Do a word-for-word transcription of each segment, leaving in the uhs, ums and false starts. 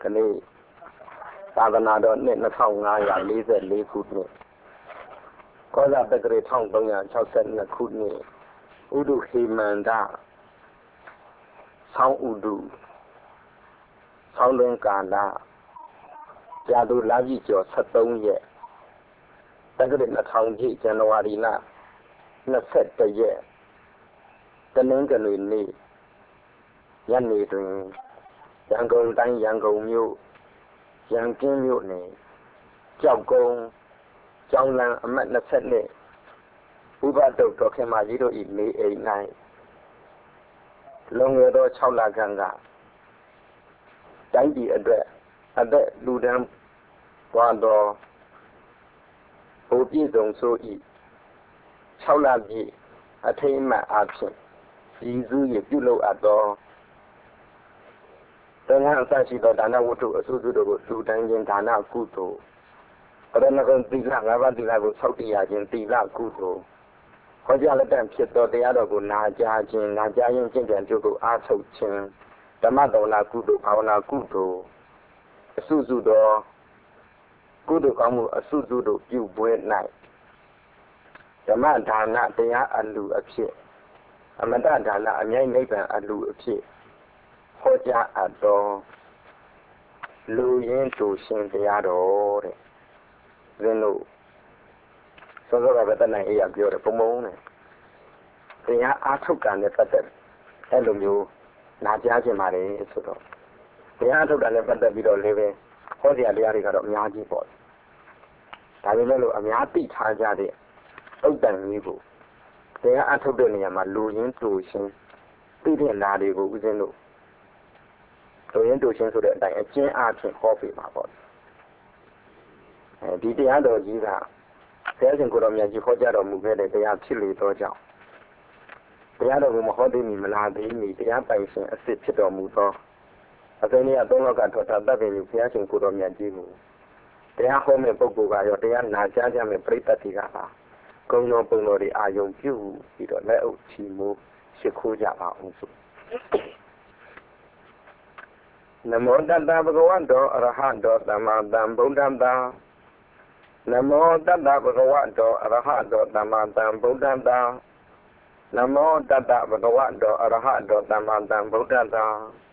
နေ့သာသနာတော်နှစ်နှစ်ထောင်ငါးရာလေးဆယ်လေးခုနှစ်ကောဇာတက္ကရာတစ်ထောင်သုံးရာခြောက်ဆယ်နှစ်ခုနှစ်ဥဒုဟေမန္တဆောင်းဥဒုဆောင်းတွင်ကာလကြာသူလပြည့်ကျော်ဆက်သုံးရက်တက္ကရာနှစ်ထောင်ပြည့်ဇန်နဝါရီလနှစ်ဆက်တရက်တနင်္ဂနွေနေ့ညနေတွင်ရန်ကုန်တိုင်းရန်ကုန်မြို့ရန်ကင်းမြို့နယ်ကြောက်ကုန်းကျောင်းလမ်းအမှတ်နှစ်နှစ်ဥပဒုတ်တော်ခင်မာကြီးတို့၏နေအိမ်၌လွန်ခဲ့သောခြောက်လခန့်ကတိုင်းပြည်အတွက်အသက်လူဒန်းပွားသောဘုပြည့်စုံဆို၏ခြောက်လပြည့်အထိမ်းအမှတ်အားဖြင့်ရည်စူး၍ပြုလုပ်အပ်သောတန်ခါအစရှိသောဒါနဝတ္ထုအစုစုတို့ကိုလူတိုင်းခြင်းဒါနကုသိုလ်ပရဏဂုံသီလငါးပါးသီလကိုဆောက်တည်ရခြင်းသီလကုသိုလ်ဟောကြားလက်တန့်ဖြစ်သောတရားတော်ကိုနာကြားခြင်းနာကြားရင်ကျင့်ကြံကြိုးကိုအားထုတ်ခြင်းဓမ္မတော်လာကုသိုလ်ဘာဝနာကုသိုလ်အစုစုသောကုသိုလ်ကောင်းမှုအစုစုတို့ပြုပွဲ၌ဓမ္မဒါနတရားအလှအဖြစ်အမတဒါနအမြိုက်နိဗ္ဗာန်အလှအဖြစ်ဟောကြားအပ်သောလူရင်းတူရှင်တရားတော်တဲ့ဇင်းတို့စောစောကပဲတဏ္ဍအေးရပြောတယ်ပုံပုံနဲ့တရားအားထုတ်တာနဲ့ပတ်သက်အဲ့လိုမျိုးနာကြားခြင်းပါတယ်ဆိုတော့တရားအားထုတ်တာနဲ့ပတ်သက်ပြီးတော့လည်းပဲဟောတရားတရားတွေကတော့အများကြီးပေါ့ဒါပေမဲ့လို့အများသိထားကြတဲ့ဥဒ္ဒံကြီးကိုတရားအားထုတ်တဲ့နေရာမှာလူရင်းတူရှင်သိတဲ့နာတွေကိုဦးဇင်းတို့လူရင်းတူရှင်ဆိုတဲ့အတိုင်းအကျဉ်းအားဖြင့်ဟောပြပါပေါ့အဲဒီတရားတော်ကြီးကဆရာရှင်ကိုတော်မြတ်ကြီးဟောကြားတော်မူခဲ့တဲ့တရားဖြစ်လေသောကြောင့်တရားတော်ကိုမဟောသိမီမလားသိမီတရားပိုင်ရှင်အစ်စ်ဖြစ်တော်မူသောအစိမ့်ရသုံးလောကထောတာတပ်ပင်ကြီးဆရာရှင်ကိုတော်မြတ်ကြီးကိုတရားဟောမဲ့ပုဂ္ဂိုလ်ကရောတရားနာကြားကြမဲ့ပရိသတ်တွေကပါကုံရောပုံတော်တွေအာယုံပြုပြီးတော့လက်အုပ်ချီမိုးရှိခိုးကြပါအောင်ဆိုနမောတတ္တဗုဒ္ဓဝတ္တောအရဟံတောသမ္မာသမ္ဗုဒ္ဓံတာနမောတတ္တဗုဒ္ဓဝတ္တောအရဟံတောသမ္မာသမ္ဗုဒ္ဓံတာနမောတတ္တဗုဒ္ဓဝတ္တောအရဟံတောသမ္မာသမ္ဗုဒ္ဓံတာ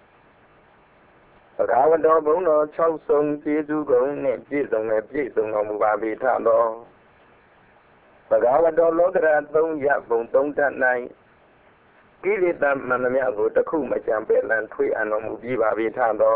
ဘဂဝတောဘုံတော်၆ဆုံးပြည့်စုံကုန်နဲ့ပြည့်စုံနဲ့ပြည့်စုံတော်မူပါပေထသောဘဂဝတောလောကရသုံးရပုံသုံးတတ်၌ကိလေသာမှန်သမျှကိုတစ်ခုမကြံပယ်လန်ထွေးအံတော်မူပြီးပါပေထသော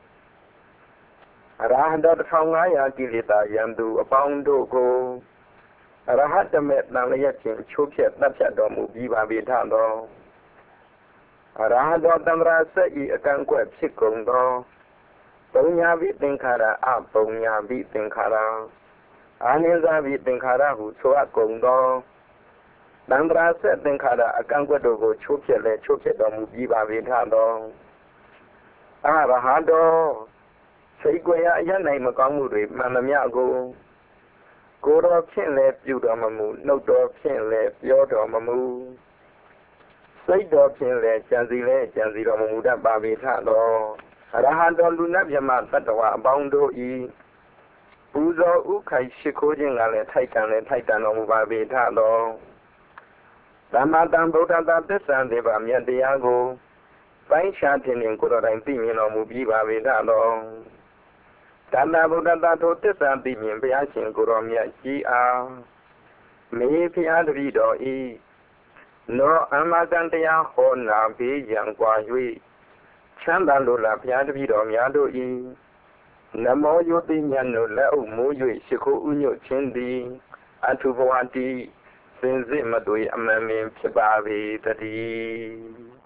အရဟတတစ်ထောင်ငါးရာကိလေသာယံသူအပေါင်းတို့ကိုအရဟတမေတန်လျက်ဖြင့်ချိုးဖြက်တတ်ဖြတ်တော်မူပြီးပါပေထသောအရဟတောတန္တရာဆက်ဤအကန့်ကွက်ဖြစ်ကုန်သောပုံညာပိသင်္ခါရအပုံညာပိသင်္ခါရအာနိသပိသင်္ခါရဟုဆိုအပ်ကုန်သောတန္တရာဆက်သင်္ခါရအကန့်ကွက်တို့ကိုချိုးဖြက်လဲချိုးဖြက်တော်မူပြီးပါပေထသောအရဟတောစိတ်ကြွယ်အရနိုင်မကောင်းမှုတွေမှန်သမျှကိုကိုယ်တော်ဖြင့်လည်းပြုတော်မမူနှုတ်တော်ဖြင့်လည်းပြောတော်မမူစိတ်တော်ဖြင့်လည်းကြံစီလည်းကြံစီတော်မမူတတ်ပါပေထသောအရဟံတော်လူနတ်မြတ်တတ္တဝါအပေါင်းတို့၏ပူဇော်ဥခိုက်ရှိခိုးခြင်းကလည်းထိုက်တန်လည်းထိုက်တန်တော်မူပါပေထသောသမ္မာသမ္ဗုဒ္ဓတာသစ္စာသေးပါမြတ်တရားကိုပိုင်းခြားခြင်းဖြင့်ကိုယ်တော်တိုင်သိမြင်တော်မူပြီးပါပေထသောတဏ္ဍဗုဒ္ဓတာထိုသစ္စာသိမြင်ဘုရားရှင်ကိုယ်တော်မြတ်ကြီးအားမေဖျားတပည့်တော်ဤနောအမတန်တရားဟောနာဘေးရန်กว่า၍ချမ်းသာလိုလားဘုရားတပည့်တော်များတို့ဤနမောယုတိမြတ်တို့လက်အုပ်မိုး၍ရှိခိုးဥညွတ်ခြင်းသည်အထုဘဝတိစင်စစ်မသွေအမှန်ပင်ဖြစ်ပါပေတည်း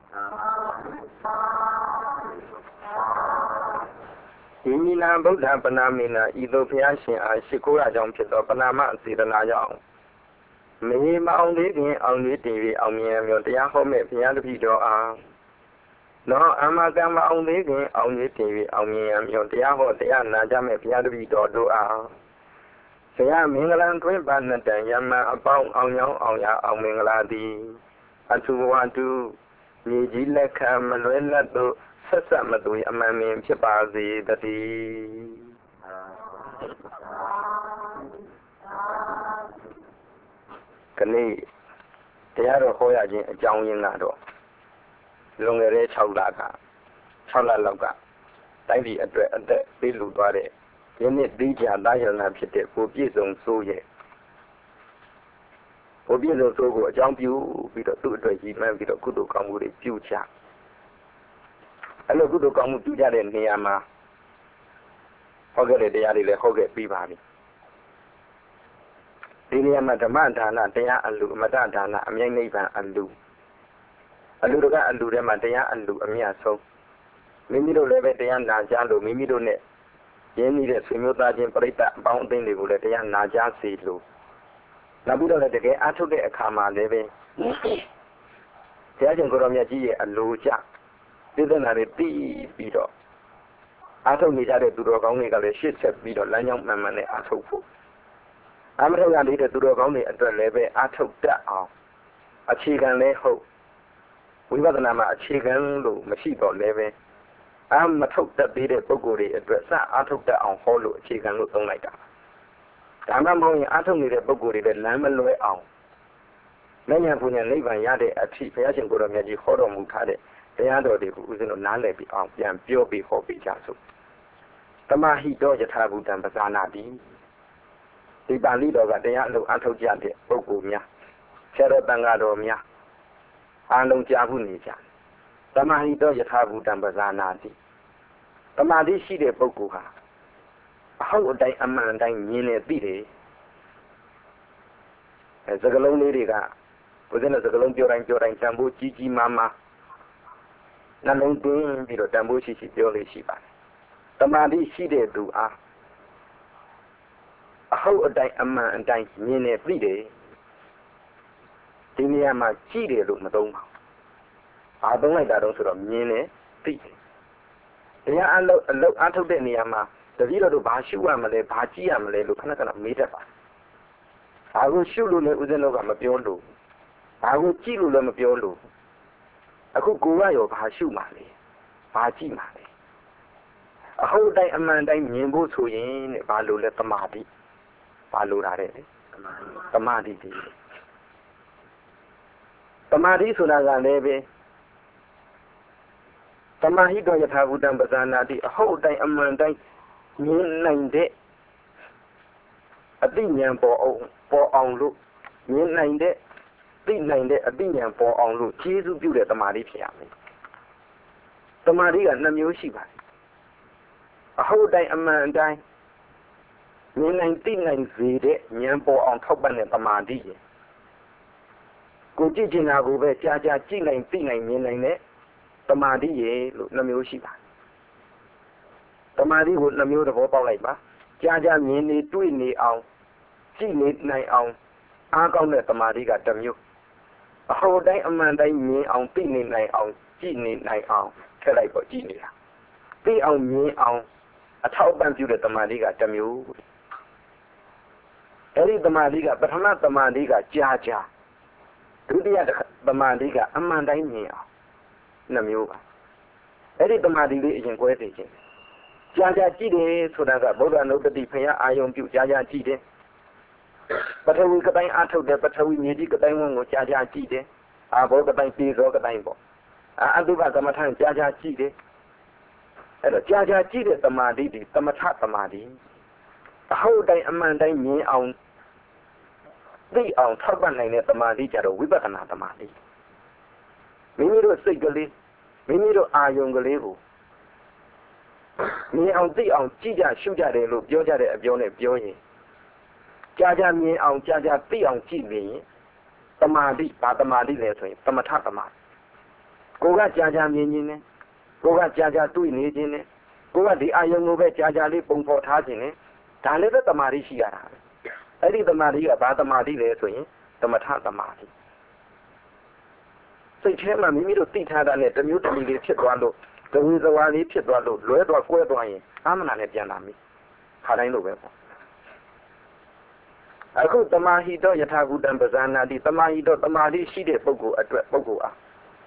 ဒီမိနာဗုဒ္ဓပနာမိနာဤသို့ဘုရားရှင်အားရှိခိုးရကြောင်းဖြစ်သောပနာမစေတနာကြောင့်မေမအောင်သေးခင်အောင်လေးတည်ပြီးအောင်မြင်မျိုးတရားဟောမဲ့ဘုရားတပည့်တော်အားနောအမကံမအောင်သေးခင်အောင်လေးတည်ပြီးအောင်မြင်မျိုးတရားဟောတရားနာကြမဲ့ဘုရားတပည့်တော်တို့အားဆရာမင်္ဂလာတွင်ပါဏတံယမအပေါင်းအောင်ရောင်းအောင်ရအောင်မင်္ဂလာသည်အထုဘဝတုမြေကြီးလက်ခံမလွဲလက်သို့ဆက်ဆက်မသွေအမှန်မြင်ဖြစ်ပါစေတည်းခဏတရားတော်ဟောရခြင်းအကြောင်းရင်းကတော့လွန်ခဲ့တဲ့၆လက၆လလောက်ကတိုင်းပြည်အတွက်အသက်ပေးလူသွားတဲ့ယနေ့သိကြသားရဏဖြစ်တဲ့ကိုပြည့်စုံစိုးရဲ့ကိုပြည့်စုံစိုးကိုအကြောင်းပြုပြီးတော့သူ့အတွက်ရည်မှန်းပြီးတော့ကုသိုလ်ကောင်းမှုတွေပြုကြအဲ့လိုကုသိုလ်ကောင်းမှုပြုကြတဲ့နေရာမှာဟောခဲ့တဲ့တရားတွေလည်းဟောခဲ့ပြီးပါပြီဒီနေရာမှာဓမ္မဒါနတရားအလူအမတဒါနအမြိုက်နိဗ္ဗာန်အလူအလူတကအလူထဲမှာတရားအလူအမြတ်ဆုံးမိမိတို့လည်းပဲတရားနာကြလို့မိမိတို့နဲ့ရင်းနှီးတဲ့ဆွေမျိုးသားချင်းပြိတ္တအပေါင်းအသင်းတွေကိုလည်းတရားနာကြစေလို့နောက်ပြီးတော့လည်းတကယ်အားထုတ်တဲ့အခါမှာလည်းပဲတရားရှင်ကိုရောမြတ်ကြီးရဲ့အလိုကြသိတဲ့နာတွေပြီးပြီးတော့အားထုတ်နေကြတဲ့သူတော်ကောင်းတွေကလည်းရှေ့ဆက်ပြီးတော့လမ်းကြောင်းမှန်မှန်နဲ့အားထုတ်ဖို့အမထုတ်ရနေတဲ့သူတော်ကောင်းတွေအတွက်လည်းပဲအားထုတ်တတ်အောင်အခြေခံလည်းဟုတ်ဝိပဿနာမှာအခြေခံလို့မရှိတော့လည်းပဲအာမထုတ်တတ်သေးတဲ့ပုဂ္ဂိုလ်တွေအတွက်စအားထုတ်တတ်အောင်ဟောလို့အခြေခံလို့သုံးလိုက်တာဒါမှမဟုတ်ရင်အားထုတ်နေတဲ့ပုဂ္ဂိုလ်တွေလည်းလမ်းမလွဲအောင်ဉာဏ်ပူဉာဏ်နိဗ္ဗာန်ရတဲ့အထိဘုရားရှင်ကိုယ်တော်မြတ်ကြီးဟောတော်မူထားတဲ့တရားတော်တွေကိုဦးဇင်းတို့နားလည်ပြီးအောင်ပြန်ပြောပြီးဟောပြီးကြစို့တမဟိတောယထာဘူတံပဇာနာတိဒီပါဠိတော်ကတရားအလုပ်အားထုတ်ကြတဲ့ပုဂ္ဂိုလ်များဆရာတော်တန်ဃာတော်များအားလုံးကြားဖို့နေကြတမဟိတောယထာဘူတံပဇာနာတိတမာတိရှိတဲ့ပုဂ္ဂိုလ်ဟာအဟုတ်အတိုင်းအမှန်အတိုင်းမြင်နေသိတယ်အဲစကလုံးလေးတွေကဘုရားနဲ့စကလုံးပြောတိုင်းပြောတိုင်းတန်ဖိုးကြီးကြီးမားမားနှလုံးသွင်းပြီးတော့တန်ဖိုးရှိရှိပြောလို့ရှိပါတယ်တမာတိရှိတဲ့သူအားအဟုတ်အတိုင်းအမှန်အတိုင်းမြင်နေသိတယ်ဒီနေရာမှာကြည့်တယ်လို့မသုံးပါဘူးဘာသုံးလိုက်တာတော့ဆိုတော့မြင်နေသိတယ်တရားအလုပ်အလုပ်အားထုတ်တဲ့နေရာမှာတပည့်တော်တို့ဘာရှုရမလဲဘာကြည့်ရမလဲလို့ခဏခဏမေးတတ်ပါဘာကိုရှုလို့လဲဦးဇင်းတို့ကမပြောလို့ဘာကိုကြည့်လို့လည်းမပြောလို့အခုကိုယ်ကရောဘာရှုမှလဲဘာကြည့်မှလဲအဟုတ်တိုင်းအမှန်တိုင်းမြင်ဖို့ဆိုရင်တဲ့ဘာလို့လဲတမာတိဘာလို့တာတဲ့တမာတိတည်းတမာတိဆိုတာကလည်းပဲတမဟိတောယထာဘူတံပဇာနာတိအဟုတ်တိုင်းအမှန်တိုင်းမြင်နိုင်တဲ့အသိဉာဏ်ပေါ်အောင်ပေါ်အောင်လို့မြင်နိုင်တဲ့သိနိုင်တဲ့အသိဉာဏ်ပေါ်အောင်လို့ကျေးဇူးပြုတဲ့တမာတိဖြစ်ရမယ်တမာတိကနှစ်မျိုးရှိပါတယ်အဟုတ်တိုင်းအမှန်တိုင်းမြင်နိုင်သိနိုင်စေတဲ့ဉာဏ်ပေါ်အောင်ထောက်ပံ့တဲ့တမာတိရဲ့ကိုကြည့်ချင်တာကိုပဲကြားကြားကြည့်နိုင်သိနိုင်မြင်နိုင်တဲ့တမာတိရဲ့လို့နှမျိုးရှိပါတယ်တမာတိကိုနှမျိုးသဘောပေါက်လိုက်ပါကြားကြားမြင်နေတွေ့နေအောင်ကြည့်နေနိုင်အောင်အားကောင်းတဲ့တမာတိကတစ်မျိုးအဟောတိုင်းအမှန်တိုင်းမြင်အောင်သိနေနိုင်အောင်ကြည့်နေနိုင်အောင်ထည့်လိုက်ပေါ့ကြည့်နေတာသိအောင်မြင်အောင်အထောက်အပံ့ပြုတဲ့တမာတိကတစ်မျိုးအဲဒီတမာတိကပထမတမာတိကကြားကြားဒုတိယတမာတိကအမှန်တိုင်းမြင်အောင်နှမျိုးပါအဲ့ဒီတမာတိလေးအရင်ကွဲသိခြင်းကြာကြာကြည့်တယ်ဆိုတာကဗုဒ္ဓနုတ္တိဖယားအာယုံပြုကြာကြာကြည့်တယ်ပထဝီကတိုင်းအာထုတ်တယ်ပထဝီမြေကြီးကတိုင်းဝန်ကိုကြာကြာကြည့်တယ်အာဘောကတိုင်းပြေသောကတိုင်းပေါ့အာအတုပကမ္မထံကြာကြာကြည့်တယ်အဲ့တော့ကြာကြာကြည့်တဲ့တမာတိဒီသမထတမာတိအဟုတ်တိုင်းအမှန်တိုင်းမြင်အောင်သိအောင်ထောက်ပံ့နိုင်တဲ့တမာတိကြတော့ဝိပဿနာတမာတိမိမိတို့စိတ်ကလေးမိမိတို့အာယုံကလေးကိုမြင်အောင်သိအောင်ကြည့်ကြရှုကြတယ်လို့ပြောကြတဲ့အပြောနဲ့ပြောရင်ကြာကြာမြင်အောင်ကြာကြာသိအောင်ကြည့်နေရင်တမာတိဘာတမာတိလဲဆိုရင်သမထတမာတိကိုကကြာကြာမြင်ခြင်းနဲ့ကိုကကြာကြာတွေ့နေခြင်းနဲ့ကိုကဒီအာယုံကိုပဲကြာကြာလေးပုံဖော်ထားခြင်းနဲ့ဒါလည်းပဲတမာတိရှိရတာပဲအဲ့ဒီတမာတိကဘာတမာတိလဲဆိုရင်သမထတမာတိစိတ်ထဲမှာမိမိတို့သိထားတာနဲ့တမျိုးတမျိုးလေးဖြစ်သွားလို့တဝင်းစဝါလေးဖြစ်သွားလို့လွဲသွားကွဲသွားရင်အာမနာနဲ့ပြန်လာပြီခါတိုင်းလိုပဲပေါ့အခုတမာဟိတောယထာဘူတံပဇာနာတိတမာဟိတောတမာတိရှိတဲ့ပုဂ္ဂိုလ်အတွက်ပုဂ္ဂိုလ်အား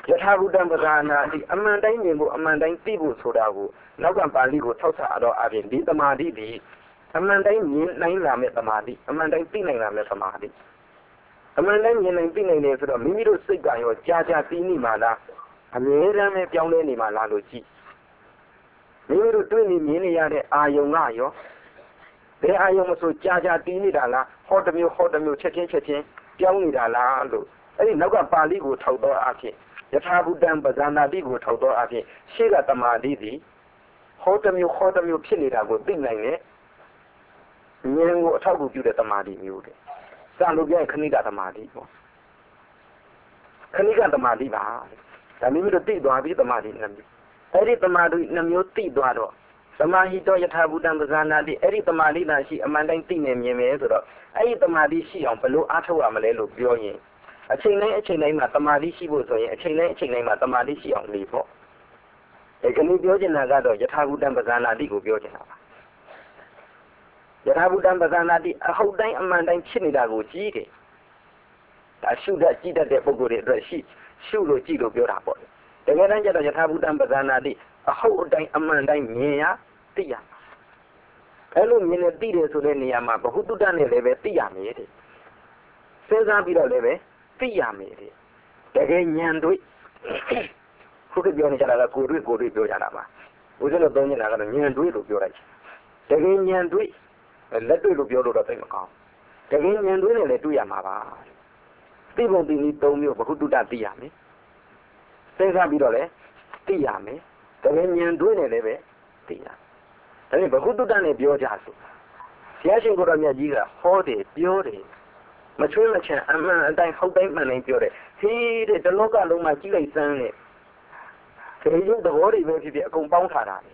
ယထာဘုဒ္ဓံပဇာနာတိအမှန်တိုင်းမြင်ဖို့အမှန်တိုင်းသိဖို့ဆိုတာကိုနောက်ကပါဠိကိုထောက်ဆတော့အပြင်ဒီသမာဓိဒီအမှန်တိုင်းမြင်နိုင်လာမဲ့သမာဓိအမှန်တိုင်းသိနိုင်လာမဲ့သမာဓိအမှန်တိုင်းမြင်နိုင်သိနိုင်တယ်ဆိုတော့မိမိတို့စိတ်ကရောကြာကြာသိနေမှလားအမြဲတမ်းပဲပြောင်းလဲနေမှလားလို့ကြည့်မိမိတို့တွေ့နေမြင်နေရတဲ့အာယုံကရောဘယ်အာယုံမဆိုကြာကြာသိနေတာလားဟောတစ်မျိုးဟောတစ်မျိုးချက်ချင်းချက်ချင်းပြောင်းနေတာလားလို့အဲ့ဒီနောက်ကပါဠိကိုထောက်တော့အဖြစ်ယထာဘုဒ္ဓံပဇာနာတိကိုထောက်တော့အဖြစ်ရှေ့ကသမာဓိသည်ဟောတစ်မျိုးဟောတစ်မျိုးဖြစ်နေတာကိုသိနိုင်တယ်ဉာဏ်ကိုအထောက်အကူပြုတဲ့သမာဓိမျိုးတဲ့စာလို့ပြောရင်ခဏိကသမာဓိပေါ့ခဏိကသမာဓိပါဒါမိမိတို့သိသွားပြီသမာဓိနှစ်မျိုးအဲ့ဒီသမာဓိနှစ်မျိုးသိသွားတော့သမာဟိတောယထာဘုဒ္ဓံပဇာနာတိအဲ့ဒီသမာဓိသာရှိအမှန်တိုင်းသိနေမြင်မယ်ဆိုတော့အဲ့ဒီသမာဓိရှိအောင်ဘယ်လိုအားထုတ်ရမလဲလို့ပြောရင်အချိန်တိုင်းအချိန်တိုင်းမှာသမာဓိရှိဖို့ဆိုရင်အချိန်တိုင်းအချိန်တိုင်းမှာသမာဓိရှိအောင်နေဖို့ဒီကနေ့ပြောချင်တာကတော့ယထာဘုဒ္ဓံပဇာနာတိကိုပြောချင်တာပါယထာဘုဒ္ဓံပဇာနာတိအဟုတ်တိုင်းအမှန်တိုင်းဖြစ်နေတာကိုကြည့်တယ်ဒါရှုတတ်ကြည့်တတ်တဲ့ပုဂ္ဂိုလ်တွေအတွက်ရှိရှုလို့ကြည့်လို့ပြောတာပေါ့တကယ်တမ်းကျတော့ယထာဘုဒ္ဓံပဇာနာတိအဟုတ်အတိုင်းအမှန်တိုင်းမြင်ရသိရအဲ့လိုမြင်နေသိတယ်ဆိုတဲ့နေရာမှာဘဟုတုတ္တနဲ့လည်းပဲသိရမယ်တဲ့စဉ်းစားပြီးတော့လည်းပဲသိရမယ်တဲ့တကယ်ဉာဏ်တွေ့ခုကပြောနေကြတာကကိုယ်တွေ့ကိုယ်တွေ့ပြောကြတာပါဘုရားတို့သုံးနေတာကတော့ဉာဏ်တွေ့လို့ပြောလိုက်တကယ်ဉာဏ်တွေ့လက်တွေ့လို့ပြောလို့တော့သိမကောင်းတကယ်ဉာဏ်တွေ့နဲ့လည်းတွေ့ရမှာပါသိပုံသိနည်းသုံးမျိုးဘဟုတုတ္တသိရမယ်စဉ်းစားပြီးတော့လည်းသိရမယ်တကယ်ဉာဏ်တွေ့နဲ့လည်းပဲသိရဒါပေမဲ့ဘဟုတုတ္တနဲ့ပြောကြဆိုဘုရားရှင်ကိုယ်တော်မြတ်ကြီးကဟောတယ်ပြောတယ်မချွေးမချမ်းအမှန်အတိုင်းဟုတ်တိုင်းမှန်တိုင်းပြောတယ်ဟေးတဲ့တလောကလုံးမှာကြီးလိုက်စမ်းတဲ့ခေယုတ်သဘောတွေပဲဖြစ်ဖြစ်အကုန်ပေါင်းထားတာလေ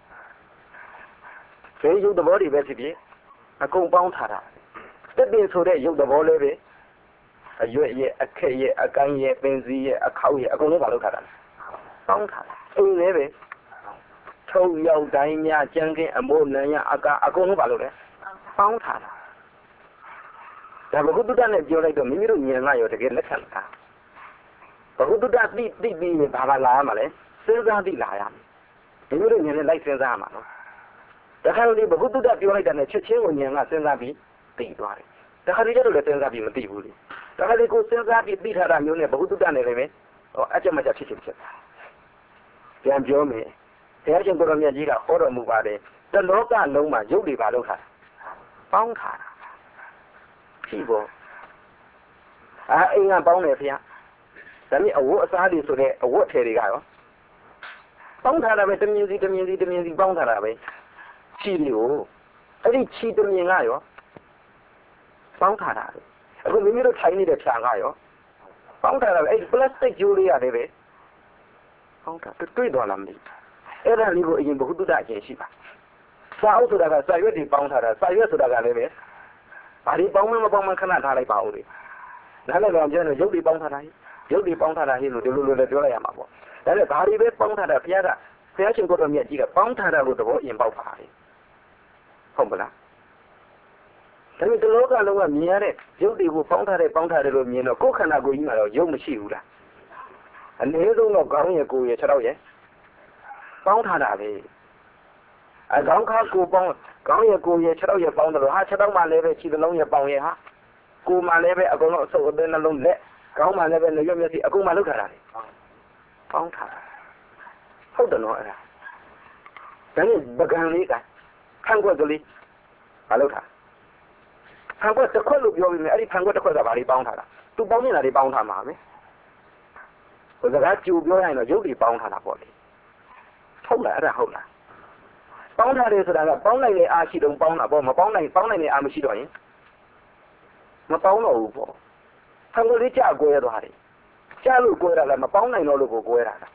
ခေယုတ်သဘောတွေပဲဖြစ်ဖြစ်အကုန်ပေါင်းထားတာတက်ပင်ဆိုတဲ့ရုပ်သဘောလေးပဲအရွက်ရဲ့အခက်ရဲ့အကိုင်းရဲ့ပင်စည်းရဲ့အခောက်ရဲ့အကုန်လုံးပါလို့ထားတာပေါင်းထားတာအိမ်လေးပဲထုံရောက်တိုင်းများကြမ်းကင်းအမိုးနံရအကာအကုန်လုံးပါလို့လဲပေါင်းထားတာဒါဘဂုတ္တနဲ့ပြောလိုက်တော့မိမိတို့ဉာဏ်ကရောတကယ်လက်ခံတာဘဂုတ္တသိသိပြီးရင်ဘာမှလာရမှာလဲစဉ်းစားသိလာရမယ်မိမိတို့ဉာဏ်နဲ့လိုက်စဉ်းစားရမှာနော်တခါတလေဘဂုတ္တပြောလိုက်တဲ့နဲ့ချက်ချင်းကိုဉာဏ်ကစဉ်းစားပြီးသိသွားတယ်တခါတလေကျတော့လည်းစဉ်းစားပြီးမသိဘူးလေတခါတလေကိုစဉ်းစားပြီးသိထားတာမျိုးနဲ့ဘဂုတ္တနဲ့လည်းပဲဟောအကြက်မကြက်ဖြစ်ဖြစ်ဖြစ်ပြန်ပြောမယ်ဘုရားရှင်ကိုယ်တော်မြတ်ကြီးကဟောတော်မူပါတယ်တလောကလုံးမှာရုပ်တွေပါလို့ထားပေါင်းထားတာရှိပေါ်အာအိမ်ကပေါင်းတယ်ဖေ။ဒါမြင်အဝတ်အစားတွေဆိုတဲ့အဝတ်ထည်တွေကရောပေါင်းထားတာပဲတမြင်စီတမြင်စီတမြင်စီပေါင်းထားတာပဲခြီတွေကိုအဲ့ဒီခြီတမြင်ကရောပေါင်းထားတာပဲအခုမိမိတို့ထိုင်နေတဲ့ဖြာကရောပေါင်းထားတာပဲအဲ့ဒီပလတ်စတစ်ကြိုးလေးရတယ်ပဲပေါင်းထားတွေ့သွားလားမသိအဲ့ဒါလေးကိုအရင်ဘုသူတ္တအကျင့်ရှိပါစာအုပ်ဆိုတာကစာရွက်တွေပေါင်းထားတာစာရွက်ဆိုတာကလည်းပဲဘာဒီပေါင်းမမပေါင်းမခဏထားလိုက်ပါဦးလေနားလည်တော့ပြောနေရုပ်တွေပေါင်းထားတာရုပ်တွေပေါင်းထားတာဟိလို့ဒီလိုလိုလည်းပြောလိုက်ရမှာပေါ့ဒါနဲ့ဘာဒီပဲပေါင်းထားတာဘုရားကဘုရားရှင်ကိုယ်တော်မြတ်ကြီးကပေါင်းထားတာကိုသဘောအရင်ပေါက်ပါတယ်ဟုတ်မလားဒါပေမဲ့ဒီလောကလုံးကမြင်ရတဲ့ရုပ်တွေကိုပေါင်းထားတဲ့ပေါင်းထားတယ်လို့မြင်တော့ကိုယ်ခန္ဓာကိုယ်ကြီးမှာတော့ရုပ်မရှိဘူးလားအနည်းဆုံးတော့ခေါင်းရယ်ကိုယ်ရယ်ခြေထောက်ရယ်ပေါင်းထားတာပဲအကောင်းခါကိုပေါင်းခေါင်းရယ်ကိုယ်ရယ်ခြေထောက်ရယ်ပေါင်းတယ်လို့ဟာခြေထောက်မှလည်းပဲခြေသလုံးရယ်ပေါင်းရယ်ဟာကိုယ်မှလည်းပဲအကုန်လုံးအဆုပ်အသင်းနှလုံးလက်ခေါင်းမှလည်းပဲလက်ရွက်မျက်စိအကုန်မှလောက်ထားတာလေပေါင်းထားတာဟုတ်တယ်နော်အဲ့ဒါဒါနဲ့ပကံလေးကဖန်ခွက်ကလေးမလောက်ထားဖန်ခွက်တစ်ခွက်လို့ပြောပြီးမယ်အဲ့ဒီဖန်ခွက်တစ်ခွက်ကဘာလေးပေါင်းထားတာသူပေါင်းနေတာလေးပေါင်းထားမှာပဲဟိုစကားကြူပြောရရင်တော့ရုပ်တွေပေါင်းထားတာပေါ့လေဟုတ်လားအဲ့ဒါဟုတ်လားပေါင်းထားတယ်ဆိုတာကပေါင်းနိုင်တဲ့အားရှိတော့ပေါင်းတာပေါ့မပေါင်းနိုင်ပေါင်းနိုင်တဲ့အားမရှိတော့ရင်မပေါင်းတော့ဘူးပေါ့ဖန်ခွက်လေးကြာကွဲသွားတယ်ကြာလို့ကွဲတာလားမပေါင်းနိုင်တော့လို့ကိုကွဲတာလား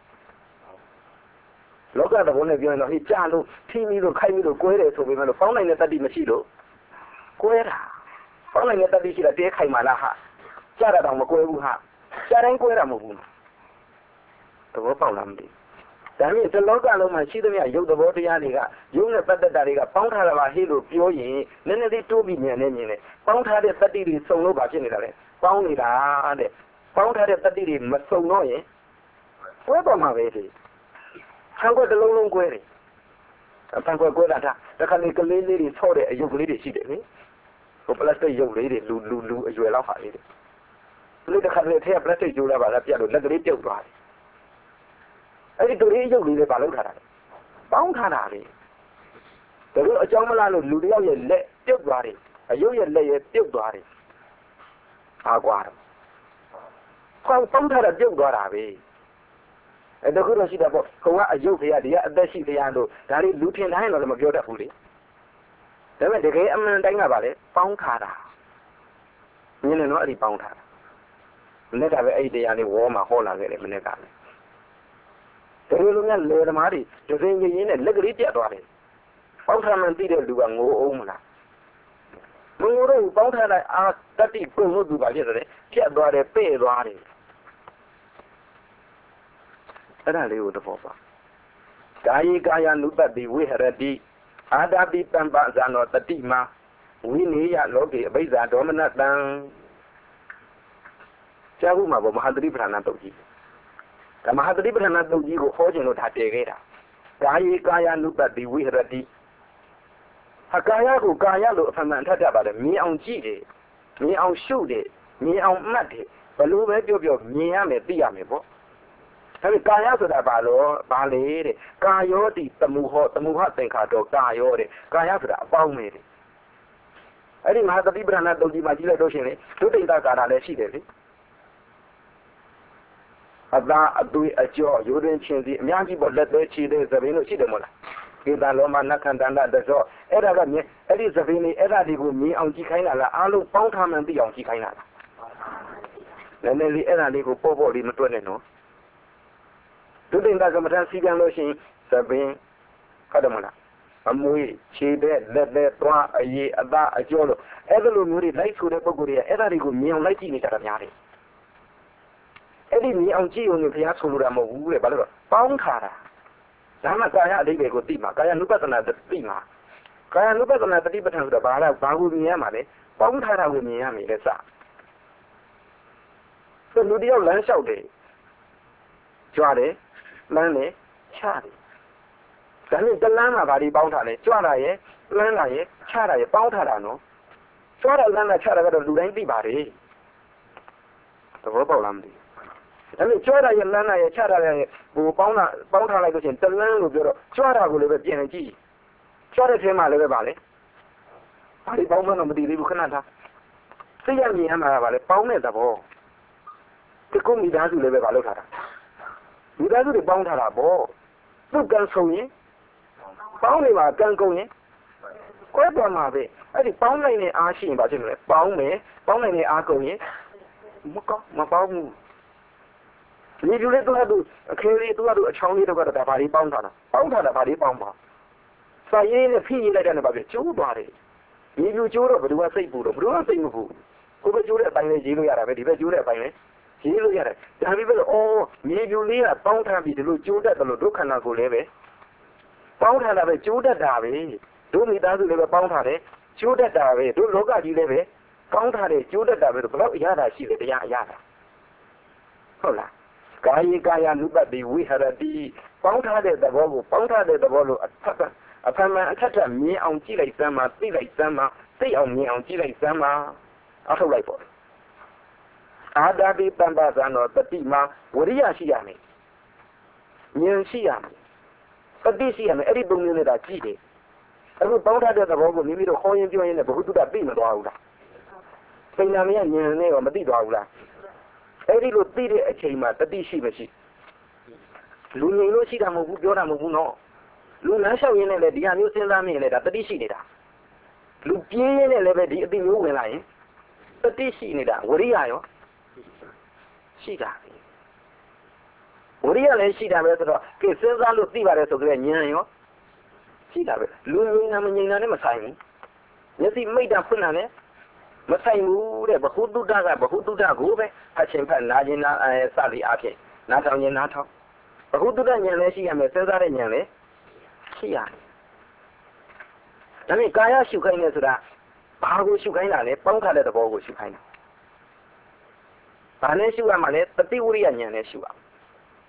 လောကသဘောနဲ့ပြောရင်တော့ဟိကြာလို့ထိမိလို့ခိုက်မိလို့ကွဲတယ်ဆိုပေမဲ့လို့ပေါင်းနိုင်တဲ့တတ္တိမရှိလို့ကွဲတာပေါင်းနိုင်တဲ့တတ္တိရှိတာတဲခိုက်မှလားဟာကြာတာတော့မကွဲဘူးဟာကြာတိုင်းကွဲတာမဟုတ်ဘူးသဘောပေါက်လားမသိဒါမြင်တလောကလုံးမှာရှိသမျှရုပ်သဘောတရားတွေကရုပ်နဲ့ပတ်သက်တာတွေကပေါင်းထားတာပါဟိလို့ပြောရင်နည်းနည်းလေးတိုးပြီးမြင်နေမြင်နေပေါင်းထားတဲ့တတ္တိတွေစုံလို့ပါဖြစ်နေတာလေပေါင်းနေတာတဲ့ပေါင်းထားတဲ့တတ္တိတွေမစုံတော့ရင်ကွဲသွားမှာပဲလေဆံကွက်တစ်လုံးလုံးကွဲတယ်ဆံကွက်ကွဲတာတခါလေကလေးလေးတွေဆော့တဲ့အယုတ်ကလေးတွေရှိတယ်လေဟိုပလတ်စတစ်ယုတ်လေးတွေလူလူလူအရွယ်လောက်ဟာလေးတွေလူတခါလေထဲကပလတ်စတစ်ကျိုးလာပါလားပြတ်လို့လက်ကလေးပြုတ်သွားတယ်အဲ့ဒီတူလေးယုတ်လေးတွေဘာလုပ်ထားတာလဲပေါင်းထားတာလေဒါလို့အကြောင်းမလားလို့လူတယောက်ရဲ့လက်ပြုတ်သွားတယ်အယုတ်ရဲ့လက်ရဲ့ပြုတ်သွားတယ်အားကွာတော့ကောင်းပေါင်းထားတာပြုတ်သွားတာပဲအဲ့ဒါကတော့ရှိတာပေါ့ခုံကအယုတ်ခရဒီကအသက်ရှိခရလို့ဒါလေးလူထင်တိုင်းတော့လည်းမပြောတတ်ဘူးလေဒါပေမဲ့တကယ်အမှန်တိုင်းကပါလေပေါင်းထားတာမြင်နေတော့အဲ့ဒီပေါင်းထားတာမနေ့ကပဲအဲ့ဒီတရားလေးဝေါ်မှာဟောလာခဲ့တယ်မနေ့ကလည်းတကယ်လို့များလေသမားတွေဒဇင်ကြီးရင်းနဲ့လက်ကလေးပြတ်သွားတယ်ပေါင်းထားမှန်သိတဲ့လူကငိုအောင်မလားငိုတော့ပေါင်းထားလိုက်အာတတိကုံလို့သူပါဖြစ်တယ်ပြတ်သွားတယ်ပဲ့သွားတယ်အဲ့ဒါလေးကိုသဘောပါကာယေကာယ ानु ပတ္တိဝိဟရတိအာတာပိတံပဇာနောတတိမဝိနေယလောကေအဘိဇာဒေါမနတံကြားဘူးမှာဗောမဟာသတိပဋ္ဌာန်တုတ်ကြီးဒါမဟာသတိပဋ္ဌာန်တုတ်ကြီးကိုဟောခြင်းလို့ဒါတည်ခဲ့တာကာယေကာယ ानु ပတ္တိဝိဟရတိအကာယကိုကာယလို့အဖန်ဖန်ထပ်တတ်ပါလေမြင်အောင်ကြည့်တယ်မြင်အောင်ရှုတယ်မြင်အောင်မှတ်တယ်ဘလို့ပဲပြောပြောမြင်ရမယ်သိရမယ်ပေါ့ဒါပေမဲ့ကာယဆိုတာဘာလို့ဘာလေတဲ့ကာယောတိတမှုဟောတမှုဟသင်္ခါတော့ကာယောတဲ့ကာယဆိုတာအပေါင်းပဲတဲ့အဲ့ဒီမဟာသတိပဋ္ဌာန်တုတ်ကြီးမှာကြည့်လိုက်တော့ရှင်လေဒုတိယကာရလည်းရှိတယ်လေအသာအသွေးအကျော်ရိုးရင်းချင်းစီအများကြီးပေါ့လက်သေးချီတဲ့သဘင်လို့ရှိတယ်မို့လားကေတလောမနက္ခန္တန္တတဇောအဲ့ဒါကမြင်အဲ့ဒီသဘင်လေးအဲ့ဒါတွေကိုမြင်အောင်ကြည့်ခိုင်းတာလားအားလုံးပေါင်းထားမှန်သိအောင်ကြည့်ခိုင်းတာလားနည်းနည်းလေးအဲ့ဒါလေးကိုပေါ့ပေါ့လေးမတွက်နဲ့နော်ဒုတိယကမ္မထာစီကံလို့ရှိရင်သဘင်ဟုတ်တယ်မလားအမွေခြေတဲ့လက်တဲ့သွားအရေးအသားအကျော်လို့အဲ့ဒါလိုမျိုးတွေလိုက်ဆိုတဲ့ပုံကိုယ်တွေအဲ့ဒါတွေကိုမြင်အောင်လိုက်ကြည့်နေကြတာများတယ်အဲ့ဒီမြင်အောင်ကြည့်ုံနဲ့ဘုရားဆိုလိုတာမဟုတ်ဘူးတဲ့ဘာလို့လဲပေါင်းထားတာဒါမှကာယအဓိပ္ပာယ်ကိုသိမှာကာယ ानु ပတ္တနာသိမှာကာယ ानु ပတ္တနာတတိပဋ္ဌာန်ဆိုတာဘာလဲဘာကိုမြင်ရမှာလဲပေါင်းထားတာကိုမြင်ရမယ်လေစဆိုလူတယောက်လမ်းလျှောက်တယ်ကြွားတယ်လမ်းနဲ့ချတယ်ဒါနဲ့တလမ်းမှာဘာဒီပေါင်းထားလဲကြွားတာရဲ့လမ်းလာရဲ့ချတာရဲ့ပေါင်းထားတာနော်ကြွားတာလမ်းလာချတာကတော့လူတိုင်းသိပါတယ်သဘောပေါက်လားမသိဒါနဲ့ကြွားတာရဲ့လမ်းလာရဲ့ချတာရဲ့ဟိုပေါင်းတာပေါင်းထားလိုက်လို့ချင်းတလမ်းလို့ပြောတော့ကြွားတာကိုလည်းပဲပြင်နေကြည့်ကြွားတဲ့ထဲမှာလည်းပဲပါလေဘာဒီပေါင်းမှတော့မသိသေးဘူးခဏထားသိရမြင်ရမှာပါလေပေါင်းတဲ့သဘောဒီကုမိသားစုလည်းပဲပါလို့ထားတာမိသားစုတွေပေါင်းထားတာပေါ့သူ့ကံဆုံးရင်ပေါင်းနေမှာကံကုန်ရင်ကွဲသွားမှာပဲအဲ့ဒီပေါင်းနိုင်တဲ့အားရှိရင်ဘာဖြစ်မလဲပေါင်းမယ်ပေါင်းနိုင်တဲ့အားကုန်ရင်မကောမပေါင်းဘူးဒီလိုလေတော့သူအခင်းလေးတော့သူအချောင်းလေးတော့ကတော့ဒါဘာလေးပေါင်းထားတာပေါင်းထားတာဘာလေးပေါင်းပါစာရင်းနဲ့ဖိရလိုက်တဲ့ဘာဖြစ်ကျိုးသွားတယ်ဒီလိုကျိုးတော့ဘယ်သူကစိတ်ပူတော့ဘယ်သူကစိတ်မပူကိုပဲကျိုးတဲ့အပိုင်းလေးရေးလို့ရတာပဲဒီဘက်ကျိုးတဲ့အပိုင်းလေးရေးလို့ရတယ်ဒါပေမဲ့အော်မြေပြူလေးကပေါင်းထားပြီးဒီလိုကျိုးတတ်တယ်လို့ဒုက္ခနာကိုလည်းပဲပေါင်းထားတာပဲကျိုးတတ်တာပဲဒုမိသားစုလည်းပဲပေါင်းထားတယ်ကျိုးတတ်တာပဲဒုလောကကြီးလည်းပဲပေါင်းထားတယ်ကျိုးတတ်တာပဲဘယ်တော့အရသာရှိတယ်တရားအရသာဟုတ်လားကာယေကာယ ानु ပတ္တိဝိဟရတိပေါင်းထားတဲ့သဘောကိုပေါင်းထားတဲ့သဘောလို့အထက်အဖန်မှန်အထက်ထမြင်အောင်ကြည့်လိုက်စမ်းပါသိလိုက်စမ်းပါသိအောင်မြင်အောင်ကြည့်လိုက်စမ်းပါအထုတ်လိုက်ပေါ့အာတာပိတံပဇာနောတတိမှာဝရိယရှိရမယ်ဉာဏ်ရှိရမယ်တတိရှိရမယ်အဲ့ဒီသုံးမျိုးနဲ့ဒါကြည့်တယ်အခုပေါင်းထားတဲ့သဘောကိုမိမိတို့ခေါင်းရင်းပြောရင်းနဲ့ဘုဟုတုတ္တသိမသွားဘူးလားပိဏာမယဉာဏ်နဲ့ရောမသိသွားဘူးလားအဲ့ဒီလိုသိတဲ့အချိန်မှာတတိရှိမရှိလူငယ်လို့ရှိတာမဟုတ်ဘူးပြောတာမဟုတ်ဘူးနော်လူလမ်းလျှောက်ရင်းနဲ့လည်းဒီဟာမျိုးစဉ်းစားမိရင်လည်းဒါတတိရှိနေတာလူပြင်းရင်းနဲ့လည်းပဲဒီအသိမျိုးဝင်လာရင်တတိရှိနေတာဝရိယရောရှိတာဝရိယလည်းရှိတာပဲဆိုတော့ကဲစဉ်းစားလို့သိပါတယ်ဆိုကြတဲ့ဉာဏ်ရောရှိတာပဲလူငယ်နာမငြိမ်တာနဲ့မဆိုင်ဘူးမျက်စိမိတ်တာဖွင့်တာနဲ့မဆိုင်ဘူးတဲ့ဘဟုတုတ္တကဘဟုတုတ္တကိုပဲဖတ်ခြင်းဖတ်နာခြင်းနာအဲစသည်အဖြစ်နားထောင်ခြင်းနားထောင်ဘဟုတုတ္တဉာဏ်လည်းရှိရမယ်စဉ်းစားတဲ့ဉာဏ်လည်းရှိရတယ်ဒါနဲ့ကာယရှုခိုင်းနေဆိုတာဘာကိုရှုခိုင်းတာလဲပေါင်းထားတဲ့သဘောကိုရှုခိုင်းတာဘာနဲ့ရှုရမှာလဲတတိဝရိယဉာဏ်နဲ့ရှုရ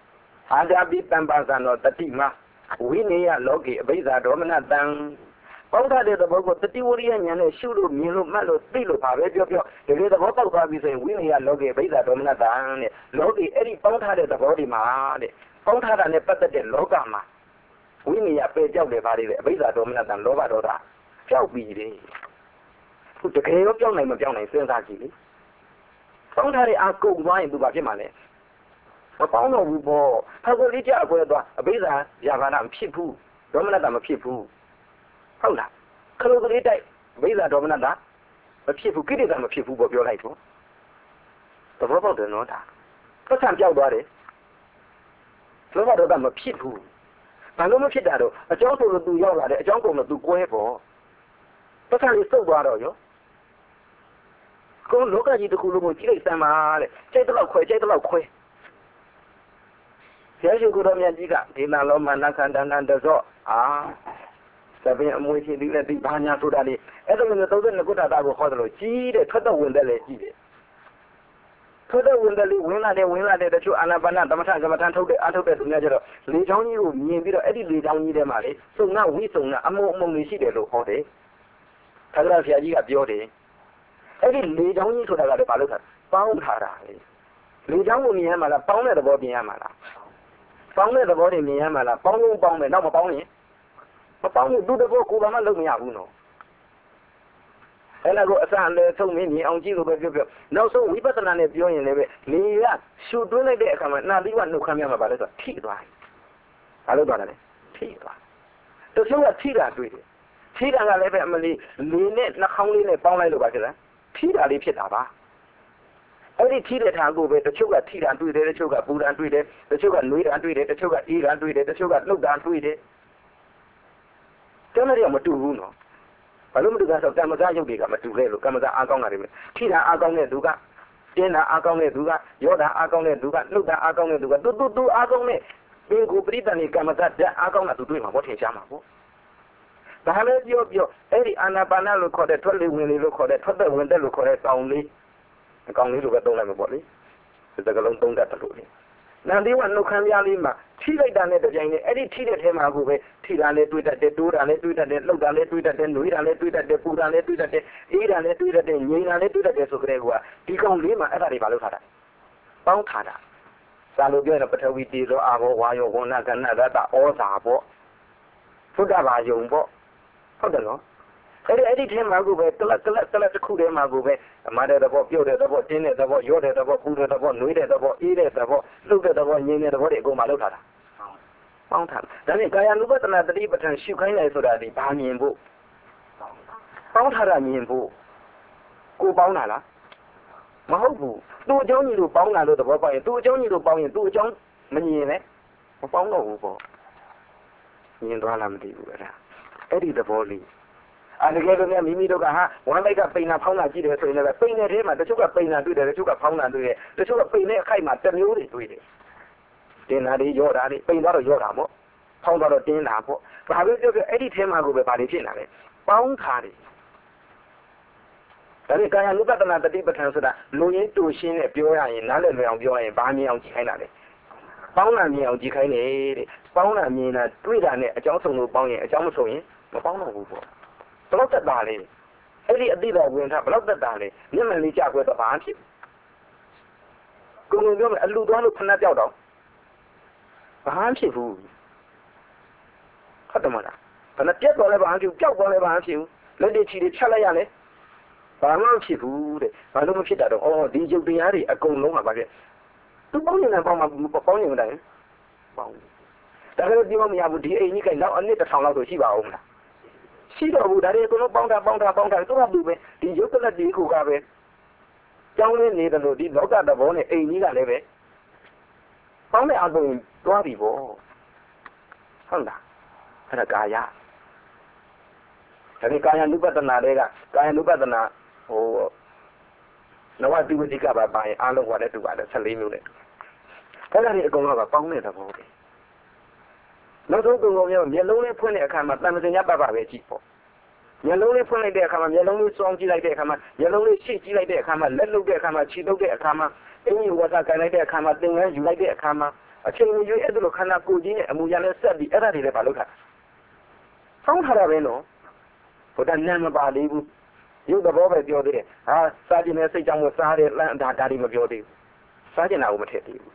အာဒပိတံပါဇာနောတတိမဝိနည်းလောကေအဘိဓါဒေါမနတံပေါင်းထားတဲ့သဘောကိုတတိဝရိယဉာဏ်နဲ့ရှုလို့မြင်လို့မှတ်လို့သိလို့ပါပဲပြောပြောဒီလိုသဘောပေါက်သွားပြီဆိုရင်ဝိနည်းလောကေအဘိဓါဒေါမနတံတဲ့လောကေအဲ့ဒီပေါင်းထားတဲ့သဘောဒီမှာတဲ့ပေါင်းထားတာနဲ့ပတ်သက်တဲ့လောကမှာဝိနည်းပဲကြောက်တယ်ပါလေအဘိဓါဒေါမနတံလောဘဒေါသကြောက်ပြီးတယ်ခုတကယ်ရောကြောက်နိုင်မကြောက်နိုင်စဉ်းစားကြည့်လေပေါင်းထားတဲ့အာကုန်သွားရင်သူဘာဖြစ်မှာလဲမပေါင်းတော့ဘူးပေါ့ဟာကိုလေးကြအကွဲသွားအဘိဓါယာဘာနာမဖြစ်ဘူးဒေါမနတမဖြစ်ဘူးဟုတ်လားခလုတ်ကလေးတိုက်အဘိဓါဒေါမနတမဖြစ်ဘူးကိရိတာမဖြစ်ဘူးပေါ့ပြောလိုက်တော့သဘောပေါက်တယ်နော်ဒါပတ်စံပြောက်သွားတယ်လောဘဒေါသမဖြစ်ဘူးဘာလို့မဖြစ်တာတော့အကြောင်းဆိုလို့သူရောက်လာတယ်အကြောင်းကုန်လို့သူကွဲပေါ့ပတ်စံလေးစုပ်သွားတော့ရောကိုလောကကြီးတစ်ခုလုံးကိုကြည့်လိုက်စမ်းပါတဲ့စိတ်တလောက်ခွဲစိတ်တလောက်ခွဲဆရာရှိခိုးတော်မြတ်ကြီးကဒေနာလောမနာခန္ဓာနန္တဇောအာသဘင်အမွေရှိသေးတဲ့ဒီဘာညာဆိုတာလေအဲ့ဒါမျိုးသုံးတဲ့ကုဋ္ဌတာကိုခေါ်တယ်လို့ကြီးတဲ့ထွက်တော့ဝင်တယ်လေကြီးတယ်ထွက်တော့ဝင်တယ်လေဝင်လာတယ်ဝင်လာတယ်တချို့အာနာပါနသမထကမ္မထန်ထုတ်တဲ့အထုတ်တဲ့သူများကျတော့လေချောင်းကြီးကိုမြင်ပြီးတော့အဲ့ဒီလေချောင်းကြီးထဲမှာလေစုံနာဝိစုံနာအမုံအမုံတွေရှိတယ်လို့ခေါ်တယ်ထာဂရဆရာကြီးကပြောတယ်အဲ့ဒီလေချောင်းကြီးဆိုတာကလည်းဘာလို့လဲပေါင်းထားတာလေလေချောင်းကိုမြင်ရမှာလားပေါင်းတဲ့သဘောမြင်ရမှာလားပေါင်းတဲ့သဘောတွေမြင်ရမှာလားပေါင်းလုံးပေါင်းမယ်နောက်မပေါင်းရင်မပေါင်းဘူးသူတဘောကိုယ်ဘာမှလုပ်မရဘူးနော်အဲ့ဒါကိုအစအလဲဆုံးမင်းမြင်အောင်ကြည့်လို့ပဲပြောပြောနောက်ဆုံးဝိပဿနာနဲ့ပြောရင်လည်းပဲလေကရှုတွင်းလိုက်တဲ့အခါမှာနာသီဝနှုတ်ခမ်းရမှာပါလဲဆိုတော့ထိသွားတယ်ဘာလို့သွားတာလဲထိသွားတချို့ကထိတာတွေ့တယ်ထိတာကလည်းပဲအမလီလေနဲ့နှာခေါင်းလေးနဲ့ပေါင်းလိုက်လို့ပါကြလားထိတာလေးဖြစ်တာပါအဲ့ဒီထိတဲ့ထားကိုပဲတချို့ကထိတာတွေ့တယ်တချို့ကပူတာတွေ့တယ်တချို့ကနှွေးတာတွေ့တယ်တချို့ကအေးတာတွေ့တယ်တချို့ကနှုတ်တာတွေ့တယ်ကျွန်တော်တို့မတူဘူးနော်ဘာလို့မတူလဲဆိုတော့ကမ္မဇာယုတ်တွေကမတူခဲ့လို့ကမ္မဇာအားကောင်းတာတွေပဲထိတာအားကောင်းတဲ့သူကတင်းတာအားကောင်းတဲ့သူကရောတာအားကောင်းတဲ့သူကနှုတ်တာအားကောင်းတဲ့သူကတူတူတူအားကောင်းတဲ့ပင်ကိုပရိသတ်နေကမ္မဇာဓာတ်အားကောင်းတာသူတွေ့မှာပေါ့ထင်ရှားမှာပေါ့ဒါလည်းပြောပြောအဲ့ဒီအာနာပါနလို့ခေါ်တဲ့ထွက်လေဝင်လေလို့ခေါ်တဲ့ထွက်သက်ဝင်သက်လို့ခေါ်တဲ့ကောင်းလေးအကောင်လေးလိုပဲသုံးလိုက်မှာပေါ့လေဒီစကလုံးသုံးတတ်တယ်လို့လေနန္ဒီဝနှုတ်ခမ်းပြားလေးမှာထိလိုက်တာနဲ့တပြိုင်နက်အဲ့ဒီထိတဲ့ထဲမှာကိုပဲထိတာလည်းတွေးတတ်တယ်တိုးတာလည်းတွေးတတ်တယ်လှုပ်တာလည်းတွေးတတ်တယ်နှွေးတာလည်းတွေးတတ်တယ်ပူတာလည်းတွေးတတ်တယ်အေးတာလည်းတွေးတတ်တယ်ငြိမ်တာလည်းတွေးတတ်တယ်ဆိုကြတဲ့ကွာဒီကောင်လေးမှာအဲ့ဒါတွေဘာလို့ထားတာပေါင်းထားတာစာလို့ပြောရင်ပထဝီတေဇောအာဘောဝါယောဝဏကဏ္ဍရတ္တဩဇာပေါ့သုဒ္ဓဘာယုံပေါ့ဟုတ်တယ်နော်အဲ့ဒီအဲ့ဒီထဲမှာကိုပဲကလကလကလတစ်ခုထဲမှာကိုပဲအမှားတဲ့သဘောပြုတ်တဲ့သဘောတင်းတဲ့သဘောရောတဲ့သဘောပူတဲ့သဘောနှွေးတဲ့သဘောအေးတဲ့သဘောလှုပ်တဲ့သဘောငြိမ်တဲ့သဘောတွေအကုန်မှလောက်ထားတာပေါင်းထားဒါနဲ့ကာယ ानु ပတနာတတိပဋ္ဌာန်ရှုခိုင်းလိုက်ဆိုတာဒီဘာမြင်ဖို့ပေါင်းထားတာမြင်ဖို့ကိုပေါင်းတာလားမဟုတ်ဘူးသူ့အကြောင်းကြီးလို့ပေါင်းတာလို့သဘောပေါက်ရင်သူ့အကြောင်းကြီးလို့ပေါင်းရင်သူ့အကြောင်းမမြင်နဲ့မပေါင်းတော့ဘူးပေါ့မြင်သွားလားမသိဘူးအဲ့ဒါအဲ့ဒီသဘောလေးအဲ့ဒီကလေးကမိမိတို့ကဟာဝမ်းလိုက်ကပိန်နာဖောင်းတာကြည့်တယ်ဆိုရင်လည်းပိန်တဲ့ထဲမှာတချို့ကပိန်နာတွေ့တယ်တချို့ကဖောင်းတာတွေ့တယ်တချို့ကပိန်တဲ့အခိုက်မှာတစ်မျိုးတွေတွေ့တယ်တင်းတာတွေရောတာတွေပိန်သွားတော့ရောတာပေါ့ဖောင်းသွားတော့တင်းတာပေါ့ဘာပဲပြောပြောအဲ့ဒီထဲမှာကိုပဲဘာတွေဖြစ်လာလဲပေါင်းထားတယ်ဒါပေမဲ့ကာယ ानु ပတနာတတိပဋ္ဌာန်ဆိုတာလူရင်းတူရှင်းနဲ့ပြောရရင်နားလည်လွယ်အောင်ပြောရရင်ဘာမြင်အောင်ကြည့်ခိုင်းတာလဲပေါင်းတာမြင်အောင်ကြည့်ခိုင်းတယ်တဲ့ပေါင်းတာမြင်တာတွေ့တာနဲ့အကြောင်းစုံလို့ပေါင်းရင်အကြောင်းမဆုံးရင်မပေါင်းတော့ဘူးပေါ့ဘလောက်သက်တာလဲအဲ့ဒီအတိတော်ဝင်ထားဘလောက်သက်တာလဲမျက်မှန်လေးကြာခွဲတော့ဘာဖြစ်ကိုယ်ကပြောမယ်အလူသွားလို့ခဏပြောက်တော့ဘာဖြစ်ဘူးဟုတ်တယ်မလားဘယ်နဲ့ပြတ်သွားလဲဘာဖြစ်ပြောက်သွားလဲဘာဖြစ်ဘူးလက်တွေချီတွေဖြတ်လိုက်ရလဲဘာမှမဖြစ်ဘူးတဲ့ဘာလို့မဖြစ်တာတော့အော်ဒီရုပ်တရားတွေအကုန်လုံးကဘာဖြစ်သူပေါင်းနေတာပေါင်းမှာပေါင်းနေမှာတိုင်းပေါင်းဒါကြလို့ဒီမမရဘူးဒီအိမ်ကြီးကလောက်အနည်းတစ်ထောင်လောက်ဆိုရှိပါအောင်လားရှိတော့ဘူးဒါတွေအကုန်လုံးပေါင်းတာပေါင်းတာပေါင်းတာသူကဘူးပဲဒီရုပ်ကလတ်ဒီကိုကပဲကြောင်းနေနေတယ်လို့ဒီလောကသဘောနဲ့အိမ်ကြီးကလည်းပဲပေါင်းတဲ့အကုန်တွားပြီပေါ့ဟုတ်လားအဲ့ဒါကာယဒါဒီကာယ ानु ပတနာတွေကကာယ ानु ပတနာဟိုနဝတိဝတိကပါပါရင်အားလုံးကလည်းတူပါတယ်၁၄မျိုးနဲ့အဲ့ဒါတွေအကုန်လုံးကပေါင်းတဲ့သဘောပဲနောက်ဆုံးသူကောင်မျိုးမျက်လုံးလေးဖွင့်တဲ့အခါမှာတန်မစင်ညပတ်ပါပဲကြည့်ပေါ့မျက်လုံးလေးဖွင့်လိုက်တဲ့အခါမှာမျက်လုံးလေးစောင်းကြည့်လိုက်တဲ့အခါမှာမျက်လုံးလေးရှေ့ကြည့်လိုက်တဲ့အခါမှာလက်လုတ်တဲ့အခါမှာခြေလုတ်တဲ့အခါမှာအင်းကြီးဝါစာကန်လိုက်တဲ့အခါမှာသင်္ကန်းယူလိုက်တဲ့အခါမှာအချိန်ကြီးအဲ့ဒါလိုခန္ဓာကိုယ်ကြီးနဲ့အမူအရာနဲ့ဆက်ပြီးအဲ့ဒါတွေလည်းဘာလုပ်တာဖောင်းထားတာပဲနော်ဘုရားနာမပါသေးဘူးရုပ်သဘောပဲပြောသေးတယ်ဟာစားခြင်းနဲ့စိတ်ကြောင့်မစားတဲ့လမ်းဒါဒါတွေမပြောသေးဘူးစားခြင်းတာကိုမထည့်သေးဘူး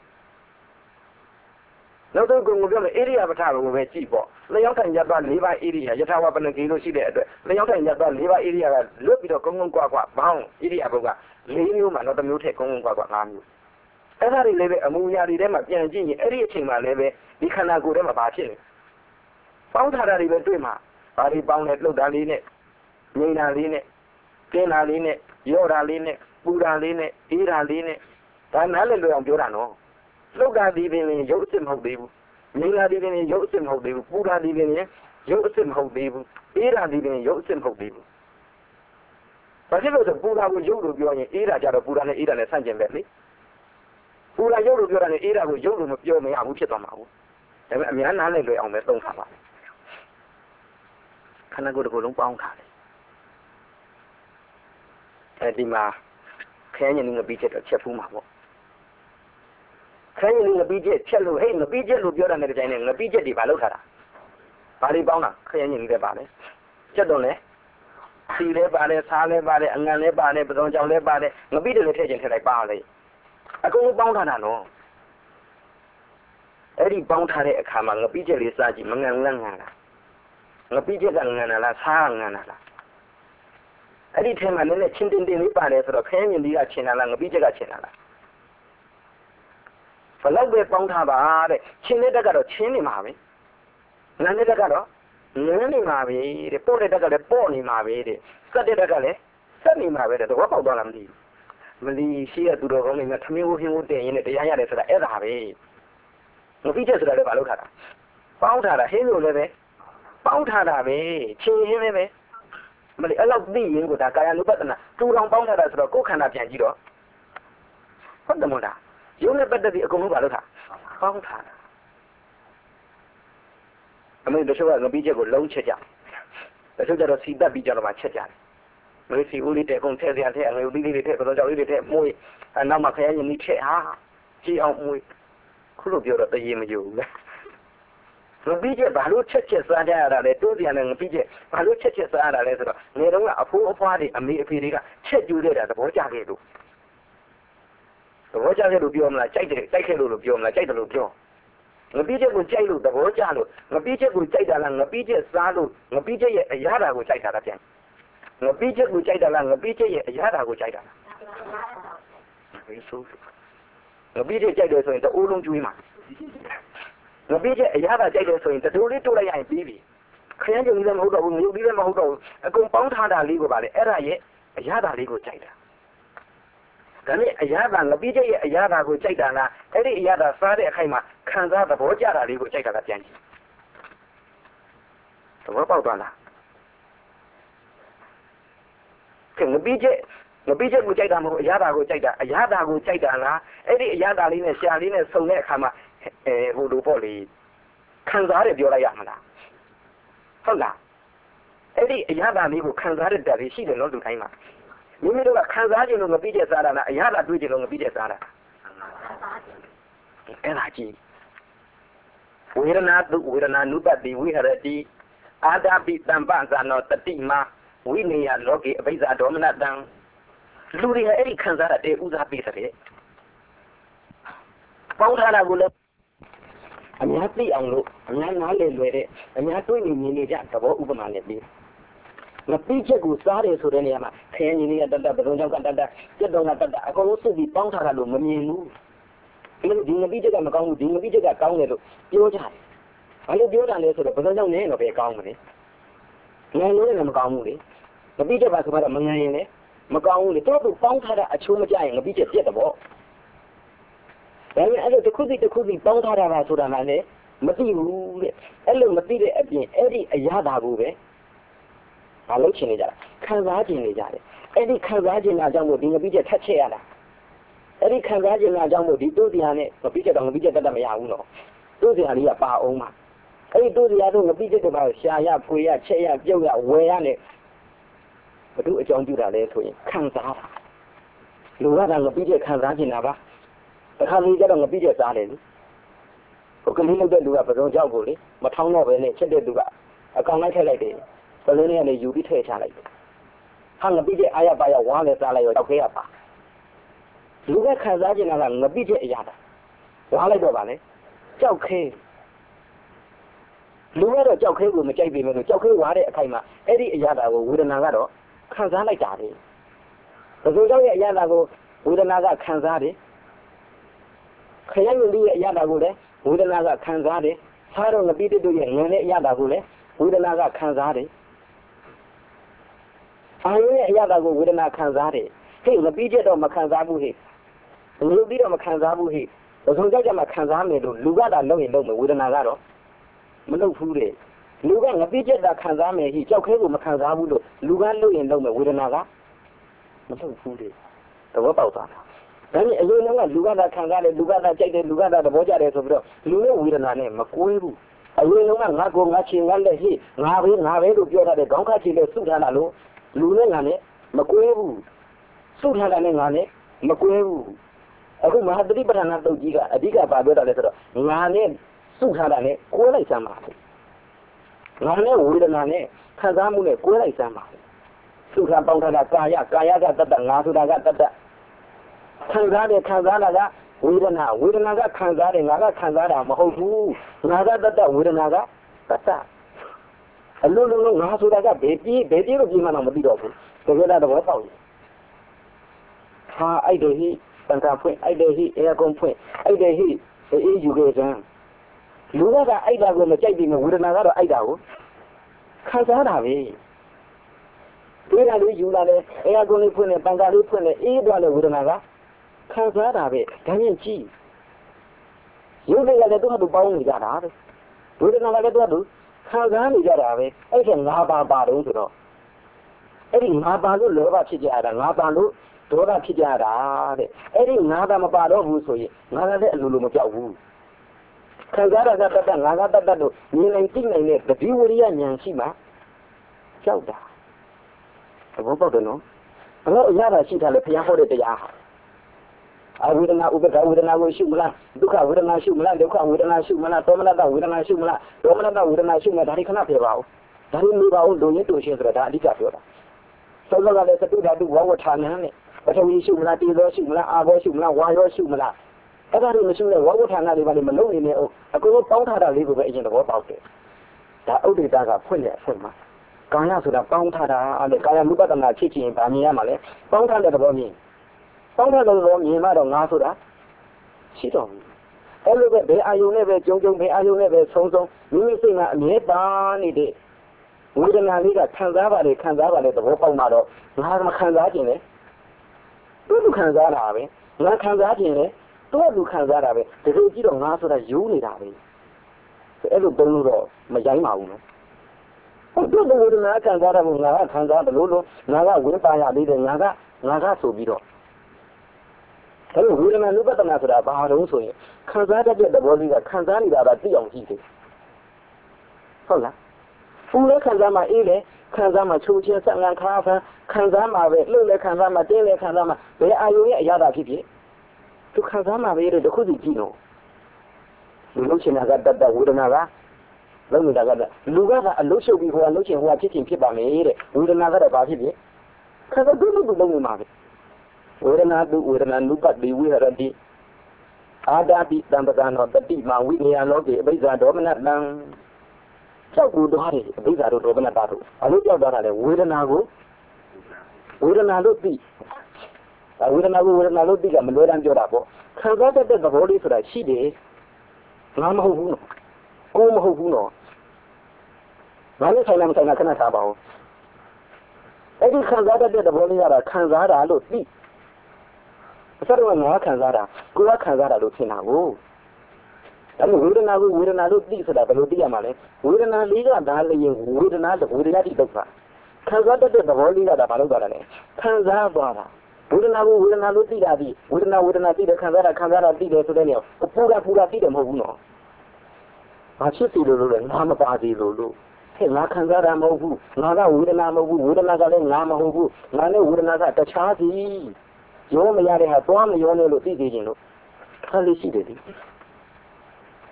နောက်တော့ကိုယ်ပြောမယ်ဧရိယာပဋ္ဌာကိုပဲကြည့်ပေါ့လျောင်းထိုင်ရသွား၄ပါးဧရိယာယထာဝပနကီလို့ရှိတဲ့အတွက်လျောင်းထိုင်ရသွား၄ပါးဧရိယာကလွတ်ပြီးတော့ကုန်းကုန်းကွာကွာဘောင်းဧရိယာဘုတ်က၄မျိုးမှတော့တစ်မျိုးထည့်ကုန်းကုန်းကွာကွာ၅မျိုးအဲ့ဒါတွေလည်းပဲအမူအရာတွေထဲမှာပြန်ကြည့်ရင်အဲ့ဒီအချိန်မှာလည်းပဲဒီခန္ဓာကိုယ်ထဲမှာဘာဖြစ်လဲပေါင်းထားတာတွေပဲတွေ့မှာဘာတွေပေါင်းလဲလှုပ်တာလေးနဲ့ငြိမ်တာလေးနဲ့ကျင်းတာလေးနဲ့ရော့တာလေးနဲ့ပူတာလေးနဲ့အေးတာလေးနဲ့ဒါနားလည်လို့အောင်ပြောတာနော်လှုပ်တာဒီပင်ရုပ်အစ်မဟုတ်သေးဘူးငြိမ်တာဒီပင်ရုပ်အစ်မဟုတ်သေးဘူးပူတာဒီပင်ရုပ်အစ်မဟုတ်သေးဘူးအေးတာဒီပင်ရုပ်အစ်မဟုတ်သေးဘူးဘာဖြစ်လို့ဆိုပူတာကိုရုပ်လို့ပြောရင်အေးတာကြတော့ပူတာနဲ့အေးတာနဲ့ဆန့်ကျင်ပဲလေပူတာရုပ်လို့ပြောတာနဲ့အေးတာကိုရုပ်လို့မပြောမရဘူးဖြစ်သွားမှာဘူးဒါပေမဲ့အများနားလည်လွယ်အောင်ပဲသုံးထားပါခန္ဓာကိုယ်တစ်ခုလုံးပေါင်းထားတယ်အဲဒီမှာခဲညင်းငပိချက်တော့ချက်ဖူးမှာပေါ့ခဲညင်းငပိချက်ချက်လို့ဟဲ့ငပိချက်လို့ပြောတာနဲ့တကြိုင်နဲ့ငပိချက်တွေဘာလုပ်ထားတာဘာတွေပေါင်းတာခဲညင်းတွေပါလဲချက်တော့လဲစီလဲပါတယ်စားလဲပါတယ်အငံလဲပါတယ်ပစုံကြောင်လဲပါတယ်ငပိတွေလည်းထည့်ခြင်းထည့်လိုက်ပါလေအကုန်လုံးပေါင်းထားတာနော်အဲ့ဒီပေါင်းထားတဲ့အခါမှာငပိချက်လေးစားကြည့်မငံလန့်ငံလားငပိချက်ကငံနာလားစားငံနာလားအဲ့ဒီထဲမှာလည်းချင်းတင်တင်လေးပါတယ်ဆိုတော့ခဲမြင်ကြီးကချင်းလာလားငပိချက်ကချင်းလာလားဘလောက်ပဲပေါင်းထားပါတဲ့ချင်းတဲ့တက်ကတော့ချင်းနေမှာပဲငံတဲ့တက်ကတော့ငန်းနေမှာပဲတဲ့ပို့တဲ့တက်ကလည်းပေါ့နေမှာပဲတဲ့စက်တဲ့တက်ကလည်းစက်နေမှာပဲတဲ့တော့ပေါက်သွားလားမသိဘူးမလီရှိရသူတော်ကောင်းတွေနဲ့ထမင်းဝင်းဝင်းတင်ရင်းနဲ့တရားရတယ်ဆိုတာအဲ့ဒါပဲငပိချက်ဆိုတာလည်းဘာလို့ထားတာပေါင်းထားတာဟင်းလို့လည်းပဲပေါင်းထားတာပဲချင်းရင်းလည်းပဲမလီအဲ့လောက်သိရင်ကိုဒါကာယ ानु ပတ္တနာတူတောင်ပေါင်းထားတာဆိုတော့ကိုယ်ခန္ဓာပြန်ကြည့်တော့ဟုတ်တယ်မို့လားယုံနဲ့ပတ်သက်ပြီးအကုန်လုံးဘာလို့ထားပေါင်းထားတာအမေတို့ကငပိချက်ကိုလုံးချက်ကြတချို့ကျတော့စီတက်ပြီးကြတော့မှချက်ကြတယ်မင်းစီဦးလေးတဲ့ကုန်ထဲစရာထဲအငယ်ဦးလေးတွေထဲပစောကြောင်လေးတွေထဲမွေးအနောက်မှာခရမ်းရင်ကြီးထဲဟာကြည့်အောင်မွေးခုလိုပြောတော့တရေမယူဘူးလေငပိချက်ဘာလို့ချက်ချက်စားကြရတာလဲတိုးစရာနဲ့ငပိချက်ဘာလို့ချက်ချက်စားရတာလဲဆိုတော့နေတော့ကအဖိုးအဖွားတွေအမေအဖေတွေကချက်ကျူးတဲ့တာသဘောကျခဲ့လို့သဘောကျခဲ့လို့ပြောမလားကြိုက်တယ်ကြိုက်ခဲ့လို့လို့ပြောမလားကြိုက်တယ်လို့ပြောငပိချက်ကိုကြိုက်လို့သဘောကျလို့ငပိချက်ကိုကြိုက်တာလားငပိချက်စားလို့ငပိချက်ရဲ့အရာတာကိုကြိုက်တာလားပြန်ငပိချက်ကိုကြိုက်တာလားငပိချက်ရဲ့အရာတာကိုကြိုက်တာလားဘယ်ဆိုငပိချက်ကြိုက်တယ်ဆိုရင်တအိုးလုံးကျွေးမှာငပိချက်အရာတာကြိုက်တယ်ဆိုရင်တတိုးလေးတိုးလိုက်ရရင်ပြီးပြီခရမ်းကြုံကြီးလည်းမဟုတ်တော့ဘူးမြုပ်ကြီးလည်းမဟုတ်တော့ဘူးအကုန်ပေါင်းထားတာလေးကိုပါလေအဲ့ဒါရဲ့အရာတာလေးကိုကြိုက်တာဒါနဲ့အရာတာငပိချက်ရဲ့အရာတာကိုကြိုက်တာလားအဲ့ဒီအရာတာစားတဲ့အခိုက်မှာခံစားသဘောကျတာလေးကိုကြိုက်တာကပြန်ကြည့်သဘောပေါက်သွားလားကဲငပိချက်ငပိချက်ကိုကြိုက်တာမဟုတ်အရာတာကိုကြိုက်တာအရာတာကိုကြိုက်တာလားအဲ့ဒီအရာတာလေးနဲ့ရှာလေးနဲ့စုံတဲ့အခါမှာအဲဟိုလိုပေါ့လေခံစားတယ်ပြောလိုက်ရမလားဟုတ်လားအဲ့ဒီအရာတာလေးကိုခံစားတဲ့တက်လေးရှိတယ်နော်လူတိုင်းမှာမိမိတို့ကခံစားခြင်းလို့ငပိချက်စားတာလားအရာတာတွေးခြင်းလို့ငပိချက်စားတာအဲ့ဒါကြီးဝေဒနာတုဝေဒနာနုပတိဝိဟရတိအာဒာပိတံပဇာနောတတိမာဝိနေယလောကေအဘိဇာဒေါမနတံလူတွေအဲ့ဒီခံစားတာတဲဥစားပေးတဲ့ပေါင်းထားတာကိုလည်းအများသိအောင်လို့အများနားလည်လွယ်တဲ့အများတွေးနေမြင်နေကြသဘောဥပမာနဲ့ပြီးငပိချက်ကိုစားတယ်ဆိုတဲ့နေရာမှာခရမ်းကြီးတွေကတတ်တတ်ပစုံကြောင့်ကတတ်တတ်စက်တော်ကတတ်တတ်အကုန်လုံးစုပြီးပေါင်းထားတာလို့မမြင်ဘူးဒီငပိချက်ကမကောင်းဘူးဒီငပိချက်ကကောင်းတယ်လို့ပြောကြတယ်ဘာလို့ပြောတာလဲဆိုတော့ပစုံကြောင့်နည်းတော့ပဲကောင်းမလဲငန်လို့လည်းမကောင်းဘူးလေငပိချက်ပါဆိုတော့မငန်ရင်လည်းမကောင်းဘူးလေတော့သူပေါင်းထားတာအချိုးမကျရင်ငပိချက်ပြက်တယ်ပေါ့ဒါပေမဲ့အဲ့လိုတစ်ခုစီတစ်ခုစီပေါင်းထားတာပါဆိုတာကလည်းမသိဘူးတဲ့အဲ့လိုမသိတဲ့အပြင်အဲ့ဒီအရာသာကိုပဲဘာလို့ချင်နေကြတာခံစားချင်နေကြတယ်အဲ့ဒီခံစားချင်တာကြောင့်မို့ဒီငပိချက်ထက်ချက်ရတာအဲ့ဒီခံစားချင်တာကြောင့်မို့ဒီတိုးတရားနဲ့ငပိချက်တော့ငပိချက်တတ်တတ်မရဘူးနော်တိုးတရားလေးကပါအောင်မှာအဲ့ဒီတိုးတရားတို့ငပိချက်ကပါရှာရဖွေရချက်ရပြုတ်ရဝယ်ရနဲ့ဘု து အကြောင်းပြုတာလဲဆိုရင်ခံစားတာလူကတော့ငပိချက်ခံစားချင်တာပါအခါလေးကျတော့ငပိချက်စားတယ်လေကလေးလုပ်တဲ့လူကပစုံကြောက်ကိုလေမထောင်းတော့ပဲနဲ့ချက်တဲ့လူကအကောင်လိုက်ထည့်လိုက်တယ်ပလင်းလေးကနေယူပြီးထည့်ချလိုက်တယ်ဟာငပိတဲ့အာရပါရဝါနဲ့စားလိုက်ရောကြောက်ခဲရပါလူကခံစားကျင်တာကငပိတဲ့အရာတာဝါလိုက်တော့ပါလေကြောက်ခဲလူကတော့ကြောက်ခဲကိုမကြိုက်ပေမဲ့လို့ကြောက်ခဲဝါတဲ့အခိုက်မှာအဲ့ဒီအရာတာကိုဝေဒနာကတော့ခံစားလိုက်တာပဲပစုံကြောက်ရဲ့အရာတာကိုဝေဒနာကခံစားတယ်ခရယုံလေးရဲ့အရာတာကိုလည်းဝေဒနာကခံစားတယ်စားတော့ငပိတဲ့တို့ရဲ့ငန်တဲ့အရာတာကိုလည်းဝေဒနာကခံစားတယ်အာရုံရဲ့အရာတာကိုဝေဒနာခံစားတယ်ဟဲ့ငပိတဲ့တော့မခံစားဘူးဟဲ့လူပြီးတော့မခံစားဘူးဟဲ့ပစုံကြောက်ကြမှာခံစားမယ်လို့လူကတာလုပ်ရင်လုပ်မယ်ဝေဒနာကတော့မလုပ်ဘူးတဲ့လူကငပိတဲ့တာခံစားမယ်ဟိကြောက်ခဲကိုမခံစားဘူးလို့လူကလုပ်ရင်လုပ်မယ်ဝေဒနာကမလုပ်ဘူးတဲ့သဘောပေါက်သွားတာဒါနဲ့အရင်ကလူကသာခံစားတယ်လူကသာကြိုက်တယ်လူကသာသဘောကျတယ်ဆိုပြီးတော့လူရဲ့ဝေဒနာနဲ့မကွဲဘူးအရင်ကငါကိုငါချင်ငါလက်ဟိငါပဲငါပဲလို့ပြောထားတဲ့ခေါင်းခါချင်လို့စုထားတာလို့လူနဲ့ငါနဲ့မကွဲဘူးစုထားတာနဲ့ငါနဲ့မကွဲဘူးအခုမဟာသတိပဋ္ဌာန်တုတ်ကြီးကအဓိကပါပြောတာလဲဆိုတော့ငါနဲ့စုထားတာနဲ့ကွဲလိုက်စမ်းပါငါနဲ့ဝေဒနာနဲ့ခံစားမှုနဲ့ကွဲလိုက်စမ်းပါစုထားပေါင်းထားတာကာယကာယကတတ္တငါဆိုတာကတတ္တခံစားတယ်ခံစားတာကဝေဒနာဝေဒနာကခံစားတယ်ငါကခံစားတာမဟုတ်ဘူးငါကတတ္တဝေဒနာကတတ္တအလုံးလုံးငါဆိုတာကဘယ်ပြေးဘယ်ပြေးလို့ပြေးမှတော့မသိတော့ဘူးတကယ်တော့သဘောပေါက်တယ်ဟာအဲ့ဒီဟိတန်ခါဖွင့်အဲ့ဒီဟိအဲကွန်ဖွင့်အဲ့ဒီဟိအေးယူခဲ့စမ်းလူကအဲ့ဒါကိုမကြိုက်ပြီးဝေဒနာကတော့အဲ့ဒါကိုခံစားတာပဲဒီကလေးယူလာတယ်အဲကွန်လေးဖွင့်တယ်တန်ခါလေးဖွင့်တယ်အေးသွားတယ်ဝေဒနာကခံစားတာပဲဒါရင်ကြည့်ရုပ်တွေကလည်းသူ့ဟာသူပေါင်းနေကြတာပဲဝေဒနာလည်းသူ့ဟာသူခံစားနေကြတာပဲအဲ့ဒါငါပါပါတော့ဆိုတော့အဲ့ဒီငါပါလို့လောဘဖြစ်ကြတာငါပါလို့ဒေါသဖြစ်ကြတာတဲ့အဲ့ဒီငါပါမပါတော့ဘူးဆိုရင်ငါလည်းအလိုလိုမကြောက်ဘူးခံစားရတာတတ်တတ်ငါကတတ်တတ်လို့မြင်နိုင်သိနိုင်တဲ့တတိဝရိယဉာဏ်ရှိမှကြောက်တာသဘောပေါက်တယ်နော်အဲ့တော့အရာတာရှိတာလေဘုရားဟောတဲ့တရားဟာအဝေဒနာဥပဒဝေဒနာကိုရှုမလားဒုက္ခဝေဒနာရှုမလားဒုက္ခဝေဒနာရှုမလားသောမနတဝေဒနာရှုမလားဒေါမနတဝေဒနာရှုမလားဒါဒီခဏပြေပါဦးဒါဒီမိပါဦးလူရင်းတူရှင်းဆိုတာဒါအဓိကပြောတာသောသောကလည်းသတုဓာတုဝဝဌာနံနဲ့ပထဝီရှုမလားတေဇောရှုမလားအာဘောရှုမလားဝါယောရှုမလားအဲ့ဒါတွေမရှုလဲဝဝဌာနတွေပါလေမလုံးနေနဲ့အောင်အကုန်လုံးပေါင်းထားတာလေးကိုပဲအရင်သဘောပေါက်တယ်ဒါဥဒိတာကဖွင့်ရအဖွင့်မှာကာယဆိုတာပေါင်းထားတာအဲ့ဒါကာယ ानु ပတ္တနာဖြစ်ခြင်းဗာမြင်ရမှာလဲပေါင်းထားတဲ့သဘောမြင်ပေါင်းထားတဲ့သဘောမြင်မှတော့ငါဆိုတာရှိတော့ဘူးအဲ့လိုပဲဘယ်အာယုန်နဲ့ပဲကြုံကြုံဘယ်အာယုန်နဲ့ပဲဆုံးဆုံးမိမိစိတ်မှာအမြဲပါနေတဲ့ဝေဒနာလေးကခံစားပါလေခံစားပါလေသဘောပေါက်မှတော့ငါမခံစားခြင်းလေသူ့လူခံစားတာပဲငါခံစားခြင်းလေသူ့လူခံစားတာပဲတကယ်ကြည့်တော့ငါဆိုတာယူနေတာပဲအဲ့လိုပုံလို့တော့မရိုင်းပါဘူးနော်ဟုတ်တယ်ဝေဒနာခံစားတာကငါကခံစားတယ်လို့လို့ငါကဝိပါရလေးတယ်ငါကငါကဆိုပြီးတော့အဲ့လိုဝေဒနာနုပတနာဆိုတာဘာလို့ဆိုရင်ခံစားတတ်တဲ့သဘောလေးကခံစားနေတာကသိအောင်ကြည့်တယ်ဟုတ်လားပူလဲခံစားမှအေးလဲခံစားမှချိုးချင်းဆက်ငံခါဖန်ခံစားမှပဲလှုပ်လဲခံစားမှတင်းလဲခံစားမှဘယ်အာယုံရဲ့အရာတာဖြစ်ဖြစ်သူခံစားမှပဲတခုစီကြည့်တော့လူလုံးချင်တာကတတ်တဲ့ဝေဒနာကလုံးနေတာကလူကအလုံးရှုပ်ပြီးဟိုကလုံးချင်ဟိုကဖြစ်ချင်းဖြစ်ပါမယ်တဲ့ဝေဒနာကတော့ဘာဖြစ်ဖြစ်ခံစားသူ့လူလုံးနေမှာပဲဝေဒနာတုဝေဒနာနုပတိဝိဟရတိအာဒာတိတံပကံသောတတိမဝိနည်းလောကေအဘိဇာဒေါမနတံကြောက်ကူသွားတယ်အဘိဇာတို့ဒေါမနတတို့အလို့ကြောက်သွားတာလေဝေဒနာကိုဝေဒနာလို့သိဝေဒနာကိုဝေဒနာလို့သိကမလွဲတမ်းပြောတာပေါ့ခံစားတတ်တဲ့သဘောလေးဆိုတာရှိတယ်ငါမဟုတ်ဘူးနော်ကိုမဟုတ်ဘူးနော်ငါလည်းဆိုင်လာမဆိုင်လာခဏထားပါဦးအဲ့ဒီခံစားတတ်တဲ့သဘောလေးကတော့ခံစားတာလို့သိအစတော့ငါခံစားတာကိုယ်ကခံစားတာလို့ထင်တာကိုဒါပေမဲ့ဝေဒနာကိုဝေဒနာလို့သိဆိုတာဘယ်လိုသိရမှာလဲဝေဒနာလေးကဒါလည်းရင်ဝေဒနာဝေဒနာတိဒုက္ခခံစားတတ်တဲ့သဘောလေးကဒါဘာလို့သွားတာလဲခံစားသွားတာဝေဒနာကိုဝေဒနာလို့သိတာဒီဝေဒနာဝေဒနာသိတယ်ခံစားတာခံစားတာသိတယ်ဆိုတဲ့နေရာပူတာပူတာသိတယ်မဟုတ်ဘူးနော်ဘာဖြစ်စီလို့လို့လဲငါမပါသေးလို့လို့ဟဲ့ငါခံစားတာမဟုတ်ဘူးငါကဝေဒနာမဟုတ်ဘူးဝေဒနာကလည်းငါမဟုတ်ဘူးငါနဲ့ဝေဒနာကတခြားစီရောမရတဲ့ဟာသွားမရောနဲ့လို့သိသေးခြင်းလို့ခါလေးရှိတယ်ဒီ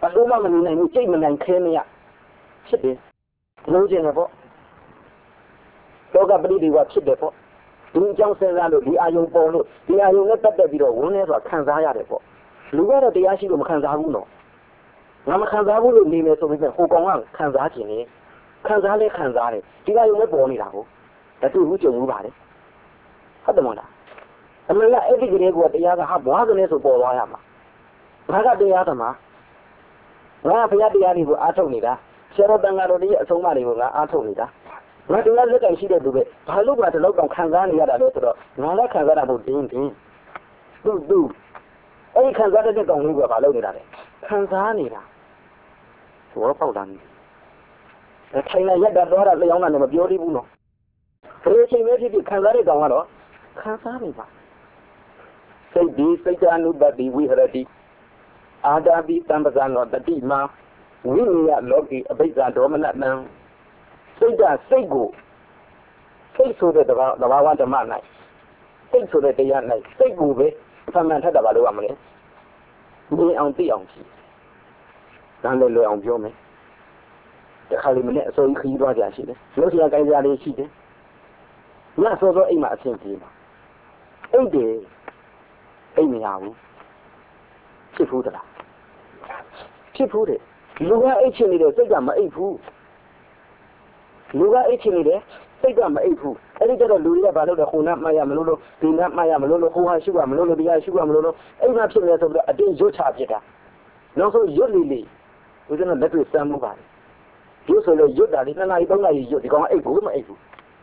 အလိုမှမနေနိုင်ဘူးကြိတ်မနိုင်ခဲမရဖြစ်တယ်လုံးကျင်တယ်ပေါ့လောကပရိဒီဝဖြစ်တယ်ပေါ့ဒီအကြောင်းစဉ်းစားလို့ဒီအာယုံပေါ်လို့ဒီအာယုံနဲ့ပတ်သက်ပြီးတော့ဝန်းနေဆိုတာခံစားရတယ်ပေါ့လူကတော့တရားရှိလို့မခံစားဘူးနော်ငါမခံစားဘူးလို့နေမယ်ဆိုပြီးဟိုကောင်ကခံစားခြင်းလေခံစားလဲခံစားတယ်ဒီအာယုံနဲ့ပေါ်နေတာကိုတတူဘူးကြုံဘူးပါလေဟုတ်တယ်မလားအမှန်ကအဲ့ဒီကလေးကတရားကဟာဘွားကလေးဆိုပေါ်သွားရမှာဘာကတရားသမားငါဘုရားတရားတွေကိုအားထုတ်နေတာဆရာတော်တန်ဃာတော်တွေရဲ့အဆုံးအမတွေကိုငါအားထုတ်နေတာငါတရားလက်တိုင်ရှိတဲ့သူပဲဘာလို့ကတလောက်တောင်ခံစားနေရတာလဲဆိုတော့ငါလည်းခံစားတာမဟုတ်တင်းတင်းသူ့သူ့အဲ့ဒီခံစားတဲ့ကောင်လေးကဘာလုပ်နေတာလဲခံစားနေတာဘောပေါက်တာနေအဲ့ထိုင်လိုက်ရက်တာတော့တာလျောင်းတာလည်းမပြောသေးဘူးနော်ဘယ်ချိန်ပဲဖြစ်ဖြစ်ခံစားတဲ့ကောင်ကတော့ခံစားနေပါစိတ်ဒီစိတ်တ ानु ပတ္တိဝိဟရတိအာတာပိတံပဇာနောတတိမာဝိနည်းလောကီအဘိဇ္ဇာဒေါမနတံစိတ်ကစိတ်ကိုစိတ်ဆိုတဲ့တဘာတဘာဝဓမ္မ၌စိတ်ဆိုတဲ့တရား၌စိတ်ကိုပဲဖမှန်ထက်တာဘာလို့ရမလဲမြင်အောင်သိအောင်ရှိဒါလည်းလွယ်အောင်ပြောမယ်တခါလေးမနဲ့အစိုးရခီးသွားကြရှိတယ်လို့ဆရာကိုင်းကြလေးရှိတယ်ညစောစောအိမ်မှာအဆင်ပြေမှာအိတ်တယ်အိမ်မရဘူးဖြစ်ဘူးတလားဖြစ်ဘူးတဲ့လူကအိတ်ချင်နေတဲ့စိတ်ကမအိတ်ဘူးလူကအိတ်ချင်နေတယ်စိတ်ကမအိတ်ဘူးအဲ့ဒီကျတော့လူတွေကဘာလို့လဲခုနမှတ်ရမလို့လို့ဒီနမှတ်ရမလို့လို့ဟိုဟာရှုရမလို့လို့တရားရှုရမလို့လို့အိမ်မှာဖြစ်နေဆိုတော့အတင်းရွတ်ချပြစ်တာနောက်ဆုံးရွတ်လေလေဦးဇင်းကလက်တွေ့စမ်းမှုပါတယ်ရွတ်ဆိုလို့ရွတ်တာလေနှစ်နာရီသုံးနာရီရွတ်ဒီကောင်အိတ်ဘူးမအိတ်ဘူး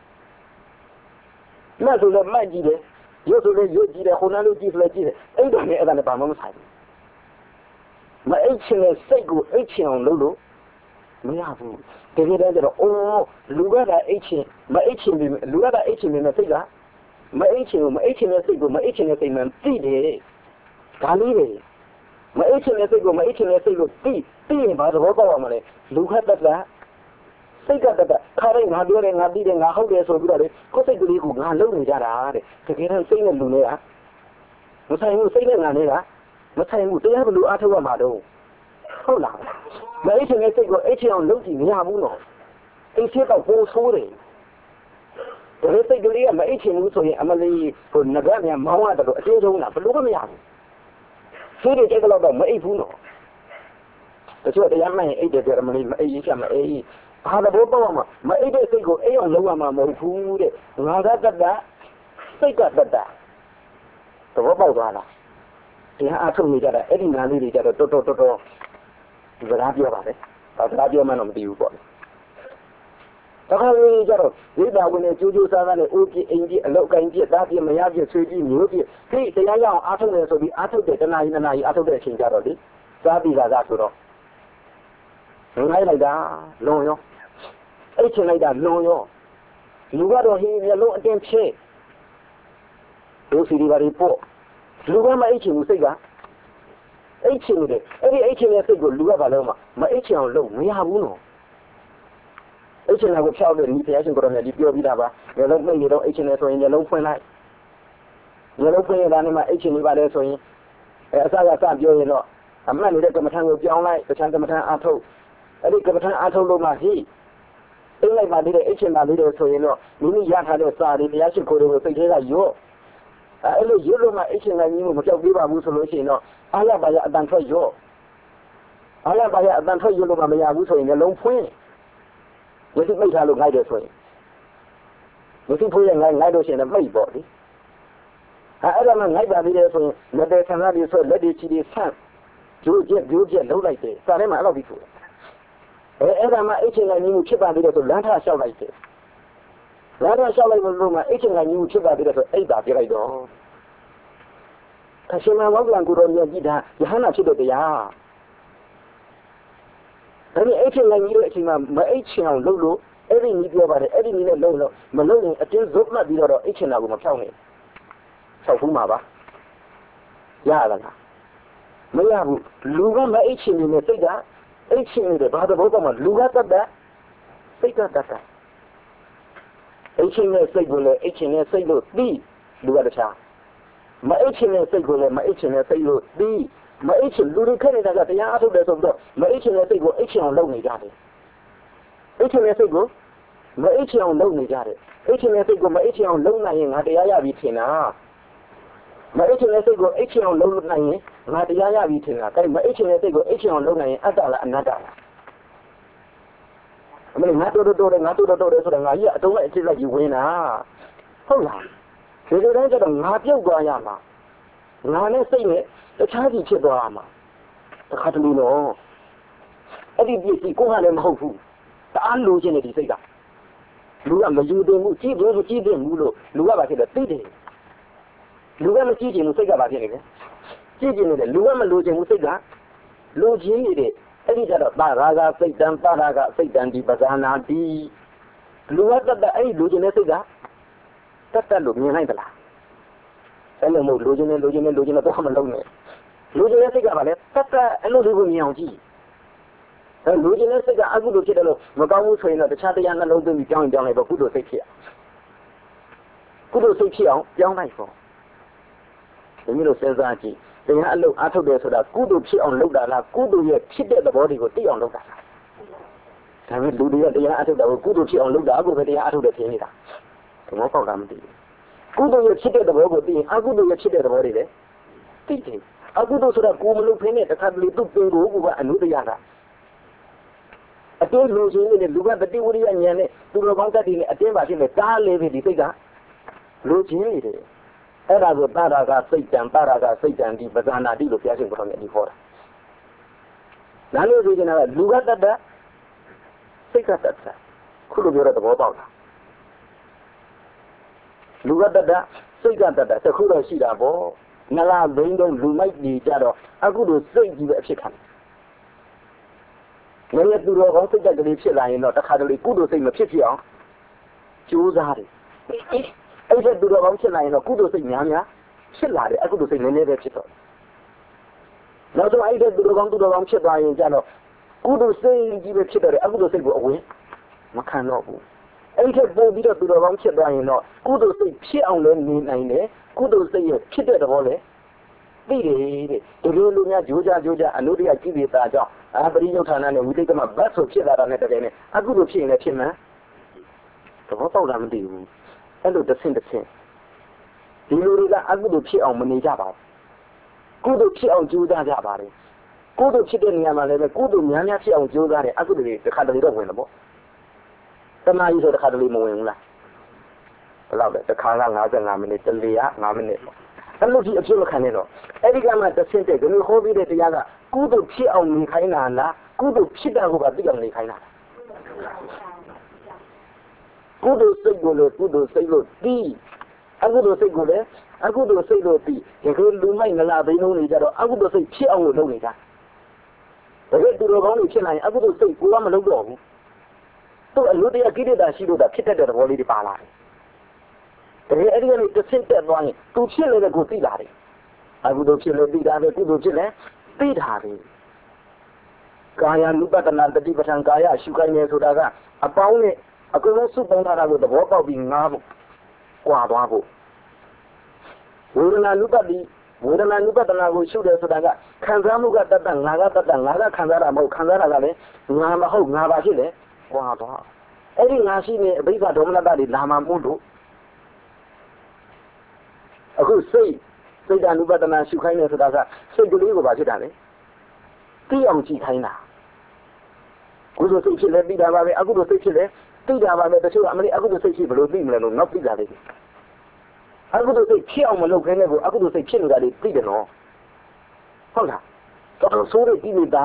မှတ်ဆိုလို့မှတ်ကြည့်တယ်ရွတ်ဆိုလို့ရွတ်ကြည့်တယ်ခုနလို့ကြည့်ဆိုလို့ကြည့်တယ်အိတ်တယ်နဲ့အဲ့ဒါနဲ့ဘာမှမဆိုင်ဘူးမအိတ်ချင်တဲ့စိတ်ကိုအိတ်ချင်အောင်လုပ်လို့မရဘူးတကယ်တမ်းကျတော့အိုးလူကတာအိတ်ချင်မအိတ်ချင်ပြီလူကတာအိတ်ချင်ပြီမဲ့စိတ်ကမအိတ်ချင်ဘူးမအိတ်ချင်တဲ့စိတ်ကိုမအိတ်ချင်တဲ့စိတ်မှန်သိတယ်ဒါလေးပဲမအိတ်ချင်တဲ့စိတ်ကိုမအိတ်ချင်တဲ့စိတ်ကိုသိသိရင်ဘာသဘောပေါက်ရမလဲလူခတ်တတ်တာစိတ်ကတတ်တာခါတိုင်းငါပြောတယ်ငါသိတယ်ငါဟုတ်တယ်ဆိုပြီးတော့လေကိုယ်စိတ်ကလေးကိုငါလုံနေကြတာတဲ့တကယ်တမ်းစိတ်နဲ့လူနေတာမဆိုင်ဘူးစိတ်နဲ့ငါနေတာမဆိုင်ဘူးတရားဘယ်လိုအားထုတ်ရမှာတော့ဟုတ်လားမအိတ်ချင်တဲ့စိတ်ကိုအိတ်ချင်အောင်လုပ်ကြည့်မရဘူးနော်အိတ်ချတော့ပိုးဆိုးတယ်ဒါစိတ်ကလေးကမအိတ်ချင်ဘူးဆိုရင်အမလေးကိုငကမြန်မောင်းရတယ်လို့အတင်းဆုံးတာဘယ်လိုမှမရဘူးဆိုးတဲ့စိတ်ကတော့မအိတ်ဘူးနော်တချို့တရားမှန်ရင်အိတ်တယ်ကြတယ်မလေးမအိတ်ရချမအိတ်ဘာသဘောပေါက်မှာမအိတ်တဲ့စိတ်ကိုအိတ်အောင်လုပ်ရမှာမဟုတ်ဘူးတဲ့ငါကတတ်တာစိတ်ကတတ်တာသဘောပေါက်သွားလားတရားအထုတ်နေကြတာအဲ့ဒီနာလေးတွေကြတော့တော်တော်တော်တော်စကားပြောပါလေဒါစကားပြောမှတော့မသိဘူးပေါ့တခါလေးကြတော့ဝိပါဝင်နဲ့ကြိုးကြိုးစားစားနဲ့အိုးပြအိမ်ပြအလောက်ကိုင်းပြသားပြမရပြဆွေးပြမျိုးပြဒီတရားရအောင်အားထုတ်နေဆိုပြီးအားထုတ်တဲ့တဏှာကြီးတဏှာကြီးအားထုတ်တဲ့အချိန်ကြတော့လေစားပြီးလာစားဆိုတော့ငိုင်းလိုက်တာလွန်ရောအဲ့ချင်လိုက်တာလွန်ရောလူကတော့ဟင်းမျက်လုံးအတင်းဖြဲဒုစီဒီပါရီပို့လူကမအိတ်ချင်ဘူးစိတ်ကအိတ်ချင်တယ်အဲ့ဒီအိတ်ချင်တဲ့စိတ်ကိုလူကဘာလို့မှမအိတ်ချင်အောင်လုပ်မရဘူးနော်အိတ်ချင်တာကိုဖြောက်လို့ဒီတရားရှင်ကိုယ်တော်မြတ်ဒီပြောပြီးသားပါမျက်လုံးပိတ်နေတော့အိတ်ချင်တယ်ဆိုရင်မျက်လုံးဖွင့်လိုက်မျက်လုံးဖွင့်ရတာနဲ့မှအိတ်ချင်နေပါလေဆိုရင်အဲအစကစပြောရင်တော့အမှတ်နေတဲ့ကမ္မထံကိုပြောင်းလိုက်တခြားကမ္မထံအားထုတ်အဲ့ဒီကမ္မထံအားထုတ်လို့မှဟိအိတ်လိုက်ပါသေးတယ်အိတ်ချင်ပါသေးတယ်ဆိုရင်တော့မိမိရထားတဲ့စာတွေတရားရှင်ကိုယ်တော်ကိုစိတ်ထဲကရော့အဲ့လိုရွတ်လို့မှအိတ်ချင်နိုင်မျိုးမပြောက်သေးပါဘူးဆိုလို့ရှိရင်တော့အားရပါရအတန်ထွက်ရော့အားရပါရအတန်ထွက်ရွတ်လို့မှမရဘူးဆိုရင်လည်းလုံးဖွင့်ဝိသိမိတ်ထားလို့ငိုက်တယ်ဆိုရင်ဝိသိဖွင့်ရငိုက်ငိုက်လို့ရှိရင်လည်းမိတ်ပေါ့လေအဲ့ဒါမှငိုက်ပါသေးတယ်ဆိုရင်လက်တဲ့ဆန္ဒတွေဆိုလက်တွေချီတွေဆန့်ကျိုးကျက်ကျိုးကျက်လုံးလိုက်တယ်စာထဲမှာအဲ့လိုပြီးဆိုအဲအဲ့ဒါမှအိတ်ချင်နိုင်မျိုးဖြစ်ပါသေးတယ်ဆိုလမ်းထလျှောက်လိုက်တယ်လမ်းထလျှောက်လိုက်လို့မှအိတ်ချင်နိုင်မျိုးဖြစ်ပါသေးတယ်ဆိုအိတ်ပါပြလိုက်တော့ခရှင်မဘောကလန်ကိုတော်မြတ်ကြီးဒါယဟနာဖြစ်တဲ့တရားဒါပေမဲ့အိတ်ချင်နိုင်မျိုးအချိန်မှာမအိတ်ချင်အောင်လုပ်လို့အဲ့ဒီနည်းပြောပါတယ်အဲ့ဒီနည်းနဲ့လုပ်လို့မလုပ်ရင်အတင်းဇုတ်မှတ်ပြီးတော့အိတ်ချင်တာကိုမဖြောင်းနဲ့ဆောက်ဖူးမှာပါရရလားမရဘူးလူကမအိတ်ချင်နေတဲ့စိတ်ကအိတ်ချင်နေတဲ့ဘာသဘောကမှလူကတတ်တဲ့စိတ်ကတတ်တဲ့အိတ်ချင်တဲ့စိတ်ကိုလည်းအိတ်ချင်တဲ့စိတ်လို့ပြီးလူကတခြားမအိတ်ချင်တဲ့စိတ်ကိုလည်းမအိတ်ချင်တဲ့စိတ်လို့ပြီးမအိတ်ချင်လူတွေခက်နေတာကတရားအထုတ်တယ်ဆိုတော့မအိတ်ချင်တဲ့စိတ်ကိုအိတ်ချင်အောင်လုပ်နေကြတယ်အိတ်ချင်တဲ့စိတ်ကိုမအိတ်ချင်အောင်လုပ်နေကြတယ်အိတ်ချင်တဲ့စိတ်ကိုမအိတ်ချင်အောင်လုပ်နိုင်ရင်ငါတရားရပြီထင်တာမအိတ်ချင်တဲ့စိတ်ကိုအိတ်ချင်အောင်လုပ်နိုင်ရင်ငါတရားရပြီထင်တာဒါပေမဲ့မအိတ်ချင်တဲ့စိတ်ကိုအိတ်ချင်အောင်လုပ်နိုင်ရင်အတ္တလားအနတ္တလားအမေငါတို့တို့တို့ငါတို့တို့တို့ဆိုတော့ငါကြီးအတုံးနဲ့အစ်စ်လိုက်ကြီးဝင်တာဟုတ်လားဒီလိုတိုင်းကျတော့ငါပြုတ်သွားရမှာငါနဲ့စိတ်နဲ့တခြားစီဖြစ်သွားရမှာတခါတလေတော့အဲ့ဒီပစ္စည်းကိုယ်ကလည်းမဟုတ်ဘူးတအားလိုချင်တဲ့ဒီစိတ်ကလူကမယူတင်မှုကြည့်လို့ကြည့်တင်မှုလို့လူကဘာဖြစ်လဲသိတယ်လူကမကြည့်ချင်ဘူးစိတ်ကဘာဖြစ်နေလဲကြည့်ချင်နေတယ်လူကမလိုချင်ဘူးစိတ်ကလိုချင်နေတဲ့အဲ့ဒီကျတော့ပါရာဂစိတ်တံပါရာဂစိတ်တံဒီပဇာနာတိလူကတတ်တဲ့အဲ့ဒီလိုချင်တဲ့စိတ်ကတတ်တက်လို့မြင်လိုက်သလားအဲ့လိုမဟုတ်လိုချင်တယ်လိုချင်တယ်လိုချင်တယ်တော့မလုံးနဲ့လိုချင်တဲ့စိတ်ကဘာလဲတတ်တက်အဲ့လိုလေးကိုမြင်အောင်ကြည့်အဲလူချင်းတဲ့စိတ်ကအကုသိုလ်ဖြစ်တယ်လို့မကောင်းဘူးဆိုရင်တော့တခြားတရားနှလုံးသွင်းပြီးကြောင်းရင်ကြောင်းလိုက်တော့ကုသိုလ်စိတ်ဖြစ်ကုသိုလ်စိတ်ဖြစ်အောင်ကြောင်းလိုက်ပေါ့ဒီမျိုးလို့စဉ်းစားကြည့်တရားအလုပ်အားထုတ်တယ်ဆိုတာကုသိုလ်ဖြစ်အောင်လုပ်တာလားကုသိုလ်ရဲ့ဖြစ်တဲ့သဘောတွေကိုသိအောင်လုပ်တာလားဒါပေမဲ့လူတွေကတရားအားထုတ်တာကိုကုသိုလ်ဖြစ်အောင်လုပ်တာကိုပဲတရားအားထုတ်တယ်ထင်နေတာသဘောပေါက်တာမသိဘူးကုသိုလ်ရဲ့ဖြစ်တဲ့သဘောကိုသိရင်အကုသိုလ်ရဲ့ဖြစ်တဲ့သဘောတွေလည်းသိတယ်အကုသိုလ်ဆိုတာကိုယ်မလုပ်ဖ ೇನೆ တခါတလေသူ့ပင်ကိုကိုကအနုတ္တရတာအတင်းလူချင်းနဲ့လူကတတိဝရိယဉာဏ်နဲ့သူတော်ကောင်းတတ်တယ်နဲ့အတင်းပါဖြစ်နေတားလေပြီဒီစိတ်ကလူချင်းနေတယ်အဲ့ဒါကိုတာရာကစိတ်တံတာရာကစိတ်တံဒီပဇာနာတိလို့ပြောရှင်ခေါ်တယ်ဒီခေါ်တာဒါလို့ဆိုကြတာကလူကတတ်တာစိတ်ကတတ်တာခုလိုပြောတဲ့သဘောပေါက်တာလူကတတ်တာစိတ်ကတတ်တာတခုတော့ရှိတာပေါ့နလားဘိန်းတော့လူမိုက်ကြီးကြတော့အခုလိုစိတ်ကြီးပဲအဖြစ်ခံတယ်ငါသူတော်ကောင်းစိတ်ကလေးဖြစ်လာရင်တော့တခါတလေကုသိုလ်စိတ်မဖြစ်ဖြစ်အောင်ကြိုးစားတယ်အဲ့ဒီသူတော်ကောင်းဖြစ်လာရင်တော့ကုသိုလ်စိတ်များများဖြစ်လာတယ်အကုသိုလ်စိတ်နည်းနည်းပဲဖြစ်တော့နောက်ဆုံးအဲ့ဒီသူတော်ကောင်းသူတော်ကောင်းဖြစ်သွားရင်ကျတော့ကုသိုလ်စိတ်ကြီးပဲဖြစ်တော့တယ်အကုသိုလ်စိတ်ကိုအဝင်မခံတော့ဘူးအဲ့ဒီပို့ပြီးတော့သူတော်ကောင်းဖြစ်သွားရင်တော့ကုသိုလ်စိတ်ဖြစ်အောင်လည်းနေနိုင်တယ်ကုသိုလ်စိတ်ရဲ့ဖြစ်တဲ့သဘောလည်းသိတယ်တဲ့ဒီလိုလူများကြိုးကြကြိုးကြအနုတ္တရကြည့်ပြီးသားကြောင့်အာပရိယုဌာနနဲ့ဝိသိကမဘတ်ဆိုဖြစ်လာတာနဲ့တကယ်နဲ့အကုသိုလ်ဖြစ်ရင်လည်းဖြစ်မှန်းသဘောပေါက်တာမသိဘူးအဲ့လိုတစ်ဆင့်တစ်ဆင့်ဒီလူတွေကအကုသိုလ်ဖြစ်အောင်မနေကြပါဘူးကုသိုလ်ဖြစ်အောင်ကြိုးစားကြပါတယ်ကုသိုလ်ဖြစ်တဲ့နေရာမှာလည်းပဲကုသိုလ်များများဖြစ်အောင်ကြိုးစားတယ်အကုသိုလ်တွေတစ်ခါတလေတော့ဝင်တယ်ပေါ့တနာကြီးဆိုတစ်ခါတလေမဝင်ဘူးလားဘယ်လောက်လဲတစ်ခါက၅၅မိနစ်တလေက၅မိနစ်ပေါ့အဲ့လိုကြီးအဖြစ်မခံနဲ့တော့အဲ့ဒီကမှတစ်ဆင့်တည်းဒီလိုဟောပြီးတဲ့တရားကကုသိုလ်ဖြစ်အောင်နေခိုင်းတာလားကုသိုလ်ဖြစ်တာကိုပါသိအောင်နေခိုင်းတာကုသိုလ်စိတ်ကိုလည်းကုသိုလ်စိတ်လို့သိအကုသိုလ်စိတ်ကိုလည်းအကုသိုလ်စိတ်လို့သိဒီလိုလူမိုက်နလားဘိန်းလုံးတွေကြတော့အကုသိုလ်စိတ်ဖြစ်အောင်လို့လုပ်နေတာတကယ်သူတော်ကောင်းတွေဖြစ်လာရင်အကုသိုလ်စိတ်ကိုကမလုပ်တော့ဘူးသူ့အလို့တရားကိလေသာရှိလို့တာဖြစ်တတ်တဲ့သဘောလေးတွေပါလာတယ်တကယ်အဲ့ဒီကနေတစ်ဆင့်တက်သွားရင်သူဖြစ်နေတဲ့ကိုသိလာတယ်အကုသိုလ်ဖြစ်လို့သိတာပဲကုသိုလ်ဖြစ်လဲသိတာပဲကာယ ानु ပတ္တနာတတိပဋ္ဌာန်ကာယရှုခိုင်းနေဆိုတာကအပေါင်းနဲ့အကုန်လုံးစုပေါင်းထားတာကိုသဘောပေါက်ပြီးငားဖို့ကြွာသွားဖို့ဝေဒနာ ानु ပတ္တိဝေဒနာ ानु ပတ္တနာကိုရှုတယ်ဆိုတာကခံစားမှုကတတ်တငါကတတ်တငါကခံစားတာမဟုတ်ခံစားတာကလည်းငါမဟုတ်ငါပါဖြစ်တယ်ကြွာသွားအဲ့ဒီငါရှိနေအဘိဓါဒေါမနတတွေလာမှမို့လို့အခုစိတ်စိတ်ဓာတ် ानु ပတ္တနာရှုခိုင်းနေဆိုတာကစိတ်ကလေးကိုပါဖြစ်တာလေသိအောင်ကြည့်ခိုင်းတာကုသိုလ်စိတ်ဖြစ်လဲသိတာပါပဲအကုသိုလ်စိတ်ဖြစ်လဲသိတာပါပဲတချို့အမလေးအကုသိုလ်စိတ်ဖြစ်ဘလို့သိမလဲလို့နောက်သိတာလေအကုသိုလ်စိတ်ဖြစ်အောင်မလုပ်ခိုင်းတဲ့ကိုအကုသိုလ်စိတ်ဖြစ်နေတာလေသိတယ်နော်ဟုတ်လားတော့ဆိုးရည်နေတာ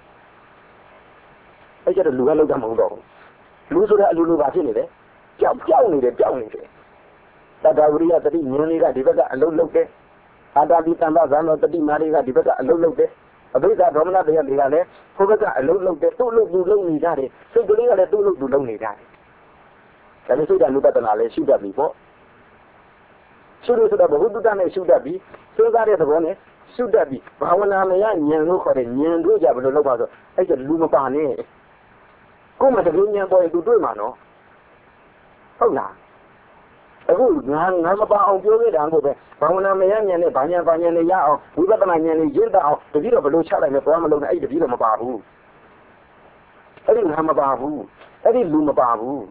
အဲ့ကျတော့လူကလောက်တာမဟုတ်တော့ဘူးလူဆိုတာအလိုလိုပါဖြစ်နေတယ်ကြောက်ကြောက်နေတယ်ကြောက်နေတယ်တတဝရိယတတိဉာဏ်လေးကဒီဘက်ကအလုံးလုံးတယ်အာတာပိတံပဇာနောတတိမာလေးကဒီဘက်ကအလုံးလုံးတယ်အဘိဓါဒေါမနတရားတွေကလည်းဟိုဘက်ကအလုံးလုံးတယ်သူ့လို့သူလုံးနေကြတယ်စိတ်ကလေးကလည်းသူ့လို့သူလုံးနေကြတယ်ဒါနဲ့စိတ်ဓာတ် ानु ပတ္တနာလည်းရှုတတ်ပြီပေါ့ရှုလို့ဆိုတော့ဘုဒ္ဓတနဲ့ရှုတတ်ပြီစဉ်းစားတဲ့သဘောနဲ့ရှုတတ်ပြီဘာဝနာမယဉာဏ်လို့ခေါ်တဲ့ဉာဏ်တို့ကြဘယ်လိုလုပ်ပါဆိုအဲ့ကျလူမပါနဲ့ကိုယ်မှတကယ်ဉာဏ်ပေါ်ရင်သူတွေ့မှာနော်ဟုတ်လားအခုငါငါမပါအောင်ပြောခဲ့တာကိုပဲဘာဝနာမရဉာဏ်နဲ့ဘာဉာဏ်ဘာဉာဏ်နဲ့ရအောင်ဝိပဿနာဉာဏ်နဲ့ရင့်တအောင်တတိတော့ဘလို့ချလိုက်မယ်သွားမလို့နဲ့အဲ့တတိတော့မပါဘူးအဲ့ဒီငါမပါဘူးအဲ့ဒီလူမပါဘူး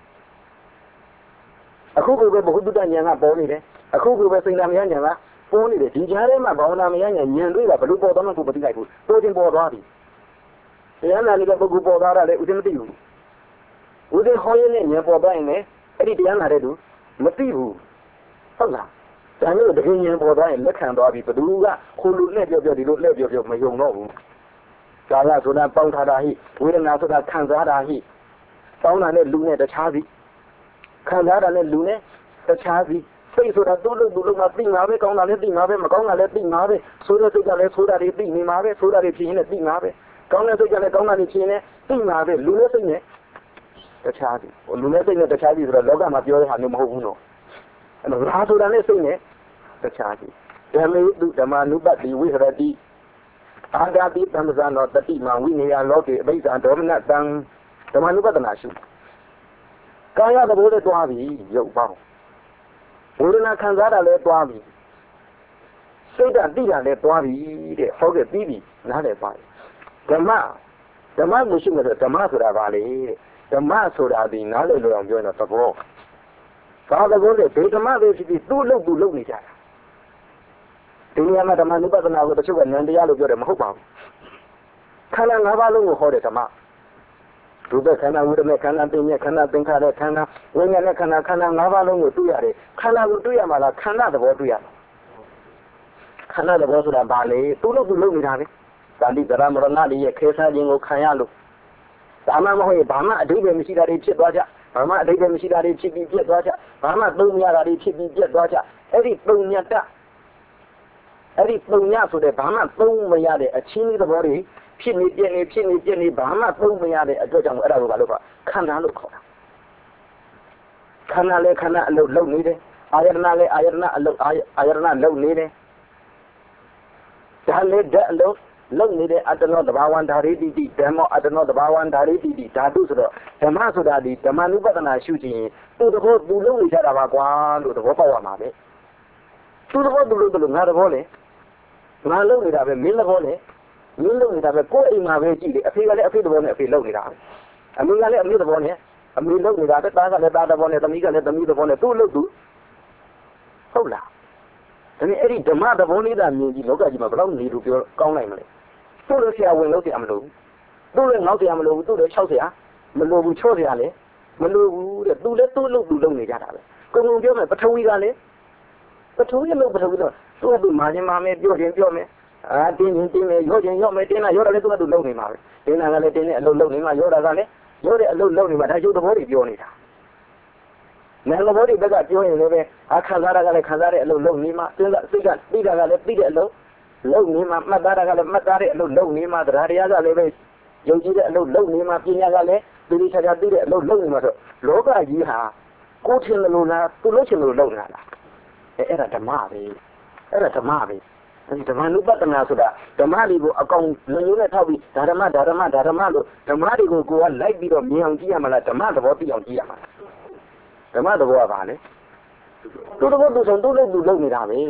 အခုကိုပဲဘုဟုတ္တဉာဏ်ကပေါ်နေတယ်အခုကိုပဲစိတ်ဓာတ်မရဉာဏ်ကပေါ်နေတယ်ဒီကြားထဲမှာဘာဝနာမရဉာဏ်ဉာဏ်တွေ့တာဘလို့ပေါ်တော့မှကိုမသိလိုက်ဘူးပေါ်တင်ပေါ်သွားပြီတရားနာနေတဲ့ပုဂ္ဂိုလ်ပေါ်သွားတာလေဥဒိမသိဘူးဥဒိဟောရင်းနဲ့ဉာဏ်ပေါ်သွားရင်လေအဲ့ဒီတရားနာတဲ့သူမသိဘူးဟုတ်လားဒါမျိုးတကယ်ဉာဏ်ပေါ်သွားရင်လက်ခံသွားပြီဘသူကခိုးလို့လက်ပြောပြောဒီလိုလက်ပြောပြောမယုံတော့ဘူးကာယဆိုတာပေါင်းထားတာဟိဝေဒနာဆိုတာခံစားတာဟိပေါင်းတာနဲ့လူနဲ့တခြားစီခံစားတာနဲ့လူနဲ့တခြားစီစိတ်ဆိုတာသူ့လို့သူ့လို့မှသိမှာပဲကောင်းတာလည်းသိမှာပဲမကောင်းတာလည်းသိမှာပဲဆိုးတဲ့စိတ်ကလည်းဆိုးတာတွေသိနေမှာပဲဆိုးတာတွေဖြစ်ရင်လည်းသိမှာပဲကောင်းတဲ့စိတ်ကလည်းကောင်းတာတွေဖြစ်ရင်လည်းသိမှာပဲလူနဲ့စိတ်နဲ့တခြားစီလူနဲ့စိတ်နဲ့တခြားစီဆိုတော့လောကမှာပြောတဲ့ဟာမျိုးမဟုတ်ဘူးနော်အဲ့တော့ငါဆိုတာနဲ့စိတ်နဲ့တခြားစီဓမ္မေတုဓမ္မနုပတ္တိဝိဟရတိအာဂတိသံသနောတတိမဝိနေယလောကေအဘိဓါဒေါမနတံဓမ္မနုပတနာရှုကာယသဘောနဲ့တွားပြီရုပ်ပေါင်းဝေဒနာခံစားတာလည်းတွားပြီစိတ်ဓာတ်သိတာလည်းတွားပြီတဲ့ဟုတ်ကဲ့ပြီးပြီနားလည်းပါဓမ္မဓမ္မကိုရှုမယ်ဆိုဓမ္မဆိုတာဘာလဲတဲ့ဓမ္မဆိုတာဒီနားလည်လို့အောင်ပြောရင်တော့သဘောဘာသဘောလဲဒီဓမ္မတွေဖြစ်ပြီးသူ့လုပ်သူလုပ်နေကြတာဒီနေရာမှာဓမ္မနုပဒနာကိုတချို့ကဉာဏ်တရားလို့ပြောတယ်မဟုတ်ပါဘူးခန္ဓာ၅ပါးလုံးကိုဟောတဲ့ဓမ္မရူပခန္ဓာဝိရမေခန္ဓာသိဉ္ဇခန္ဓာသင်္ခါရခန္ဓာဝိညာဉ်နဲ့ခန္ဓာခန္ဓာ၅ပါးလုံးကိုတွေ့ရတယ်ခန္ဓာကိုတွေ့ရမှာလားခန္ဓာသဘောတွေ့ရမှာခန္ဓာသဘောဆိုတာဘာလဲသူ့လို့သူလုပ်နေတာလေသာတိကရမရဏတွေရဲ့ခဲစားခြင်းကိုခံရလို့ဒါမှမဟုတ်ရင်ဘာမှအဓိပ္ပာယ်မရှိတာတွေဖြစ်သွားကြဘာမှအဓိပ္ပာယ်မရှိတာတွေဖြစ်ပြီးပြတ်သွားကြဘာမှသုံးမရတာတွေဖြစ်ပြီးပြတ်သွားကြအဲ့ဒီပုံညတအဲ့ဒီပုံညဆိုတဲ့ဘာမှသုံးမရတဲ့အချင်းသဘောတွေဖြစ်နေပြည့်နေဖြစ်နေပြည့်နေဘာမှသုံးမရတဲ့အတွက်ကြောင့်အဲ့ဒါကိုဘာလို့ကခန္ဓာလို့ခေါ်တာခန္ဓာလည်းခန္ဓာအလုပ်လုပ်နေတယ်အာယတနာလည်းအာယတနာအလုပ်အာယတနာလုပ်နေတယ်ဒါလည်းဓာတ်အလုပ်လုပ်နေတဲ့အတ္တနောတဘာဝံဓာရိတိတိဓမ္မောအတ္တနောတဘာဝံဓာရိတိတိဓာတုဆိုတော့ဓမ္မဆိုတာဒီဓမ္မနုပဒနာရှုခြင်းသူ့သဘောသူလုပ်နေကြတာပါကွာလို့သဘောပေါက်ရမှာပဲသူ့သဘောသူလုပ်တယ်လို့ငါသဘောလေငါလုပ်နေတာပဲမင်းသဘောလေမင်းလုပ်နေတာပဲကိုယ်အိမ်မှာပဲကြည့်လေအဖေကလည်းအဖေသဘောနဲ့အဖေလုပ်နေတာအမေကလည်းအမေသဘောနဲ့အမေလုပ်နေတာပဲသားကလည်းသားသဘောနဲ့သမီးကလည်းသမီးသဘောနဲ့သူ့လုပ်သူဟုတ်လားဒါနဲ့အဲ့ဒီဓမ္မသဘောလေးသာမြင်ကြည့်လောကကြီးမှာဘယ်တော့နေလို့ပြောကောင်းနိုင်မလဲသူ့လိုဆရာဝင်လို့ဆရာမလိုဘူးသူ့လိုငေါ့ဆရာမလိုဘူးသူ့လို၆ဆရာမလိုဘူးချော့ဆရာလည်းမလိုဘူးတဲ့သူလည်းသူ့လုပ်သူလုပ်နေကြတာပဲကိုယ်ကပြောမယ်ပထဝီကလည်းပထဝီလို့ပထဝီတော့သူ့ကသူမာခြင်းမာမယ်ပြောခြင်းပြောမယ်အာတင်းခြင်းတင်းမယ်ရောခြင်းရောမယ်တင်းတာရောတာလည်းသူကသူလုပ်နေမှာပဲတင်းတာကလည်းတင်းတဲ့အလုပ်လုပ်နေမှာရောတာကလည်းရောတဲ့အလုပ်လုပ်နေမှာဒါကျုပ်သဘောတွေပြောနေတာနာမ်သဘောတွေဘက်ကပြောရင်လည်းပဲအခါစားတာကလည်းခံစားတဲ့အလုပ်လုပ်နေမှာစဉ်းစားစိတ်ကသိတာကလည်းသိတဲ့အလုပ်လုပ်နေမှာမှတ်သားတာကလည်းမှတ်သားတဲ့အလုပ်လုပ်နေမှာတရားတရားကလည်းပဲယုံကြည်တဲ့အလုပ်လုပ်နေမှာပညာကလည်းသိသိချာချာသိတဲ့အလုပ်လုပ်နေမှာဆိုလောကကြီးဟာကိုယ်ထင်တယ်လို့လားသူလုပ်ချင်လို့လုပ်နေတာလားအဲအဲ့ဒါဓမ္မပဲအဲ့ဒါဓမ္မပဲဒီဓမ္မနုပဒနာဆိုတာဓမ္မတွေကိုအကောင်လုံးလုံးနဲ့ထောက်ပြီးဓမ္မဓမ္မဓမ္မလို့ဓမ္မတွေကိုကိုယ်ကလိုက်ပြီးတော့မြင်အောင်ကြည့်ရမှာလားဓမ္မသဘောသိအောင်ကြည့်ရမှာဓမ္မသဘောကဘာလဲသူတော်သူဆုံးသူ့လုပ်သူလုပ်နေတာပဲ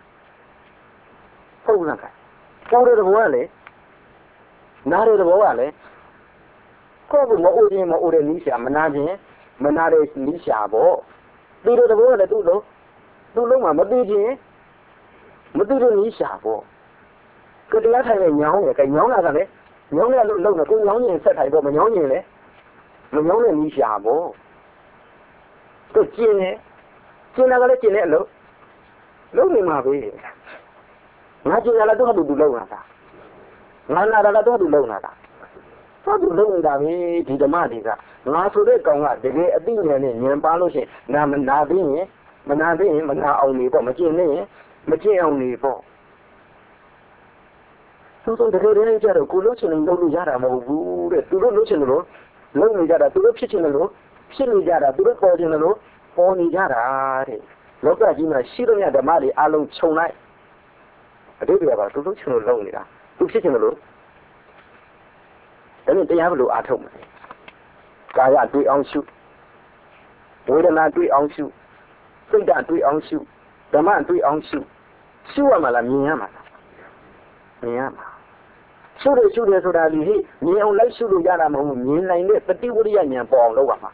ဟုတ်လားကောင်းတဲ့သဘောကလေနားတဲ့သဘောကလေကိုယ်ကမအိုးခြင်းမအိုးတဲ့နီးရှာမနာခြင်းမနာတဲ့နီးရှာပေါ့သူတဲ့သဘောကလည်းသူ့လုံးသူ့လုံးမှာမသိခြင်းမသိတဲ့နီးရှာပေါ့ကတရားထိုင်နဲ့ညောင်းရယ်ကညောင်းလာကလည်းညောင်းရလို့လုံးတယ်ကိုညောင်းရင်ဆက်ထိုင်ပေါ့မညောင်းရင်လေမညောင်းတဲ့နီးရှာပေါ့သူကျင်နေကျင်လာကလည်းကျင်တဲ့အလုပ်လုပ်နေမှာပဲငါကျင်လာတော့သူ့သူလုပ်နေတာငါနာလာတော့သူလုပ်နေတာသူ့သူလုပ်နေတာပဲဒီဓမ္မတွေကငါဆိုတဲ့ကောင်ကတကယ်အသိဉာဏ်နဲ့ဉာဏ်ပါလို့ရှိရင်နာမနာသိရင်မနာသိရင်မနာအောင်နေပေါ့မကျင်နေရင်မကျင်အောင်နေပေါ့သူတို့တကယ်တည်းကြတော့ကိုလို့ချင်လို့လုပ်လို့ရတာမဟုတ်ဘူးတဲ့သူတို့လုပ်ချင်လို့လုပ်နေကြတာသူတို့ဖြစ်ချင်လို့ဖြစ်နေကြတာသူတို့ပေါ်ချင်လို့ပေါ်နေကြတာတဲ့လောကကြီးမှာရှိသမျှဓမ္မတွေအလုံးခြုံလိုက်အတိတ်ကပါသူတို့ချင်လို့လုပ်နေတာသူဖြစ်ချင်လို့ဒါနဲ့တရားဘလို့အားထုတ်မယ်ကာယတွေ့အောင်ရှုဝေဒနာတွေ့အောင်ရှုစိတ်ဓာတ်တွေ့အောင်ရှုဓမ္မတွေ့အောင်ရှုရှုရမှာလားမြင်ရမှာလားမြင်ရမှာရှုတယ်ရှုတယ်ဆိုတာဒီဟိမြင်အောင်လိုက်ရှုလို့ရတာမဟုတ်ဘူးမြင်နိုင်တဲ့တတိဝရိယဉာဏ်ပေါ်အောင်လုပ်ရမှာ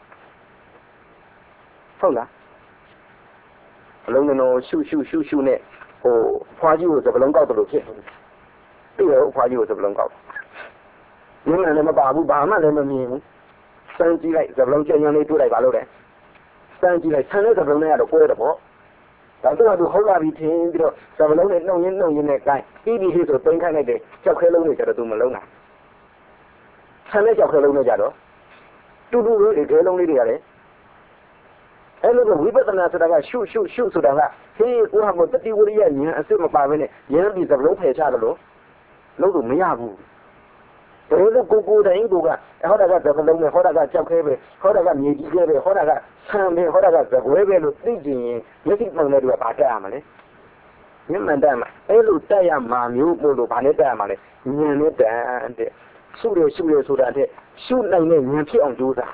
ဟုတ်လားအလုံးလုံးရှုရှုရှုရှုနဲ့ဟိုဖွားကြီးကိုစပလုံးကောက်တယ်လို့ဖြစ်တယ်ပြီးတော့ဖွားကြီးကိုစပလုံးကောက်မြင်လည်းမပါဘူးဘာမှလည်းမမြင်ဘူးစမ်းကြည့်လိုက်စပလုံးကျဉ်းကျဉ်းလေးတွေ့လိုက်ပါလို့တယ်စမ်းကြည့်လိုက်ဆန်းတဲ့စပလုံးနဲ့ကတော့ကိုယ်ရတဲ့ပေါ့ဒါတော့သူဟုတ်လာပြီထင်ပြီးတော့စပလုံးနဲ့နှုံရင်းနှုံရင်းနဲ့ကိုင်းပြီးပြီဆိုပိန်ခိုင်းလိုက်တယ်ကြောက်ခဲလုံးတွေကျတော့သူမလုံးနိုင်ဆန်းတဲ့ကြောက်ခဲလုံးနဲ့ကြတော့တူတူလေးတွေလုံးလေးတွေရတယ်အဲ့လိုဝိပဿနာဆိုတာကရှုရှုရှုဆိုတာကဟေးကိုဟာကိုတတိဝရိယဉာဏ်အစစ်မပါဘဲနဲ့ဉာဏ်ပြီးစပလုံးဖယ်ချတယ်လို့လုံးလို့မရဘူးဒါလို့ကိုကိုတိုင်းကိုကဟောတာကစပလုံးနဲ့ဟောတာကကြောက်ခဲပဲဟောတာကမြေကြီးခဲပဲဟောတာကဆံပဲဟောတာကစကွဲပဲလို့သိကြရင်မျက်စိမှန်တဲ့သူကဘာတက်ရမလဲမျက်မှန်တက်မှာအဲ့လိုတက်ရမှာမျိုးပို့လို့ဘာနဲ့တက်ရမှာလဲဉာဏ်နဲ့တက်တဲ့ရှုရရှုရဆိုတာတဲ့ရှုနိုင်တဲ့ဉာဏ်ဖြစ်အောင်ကြိုးစား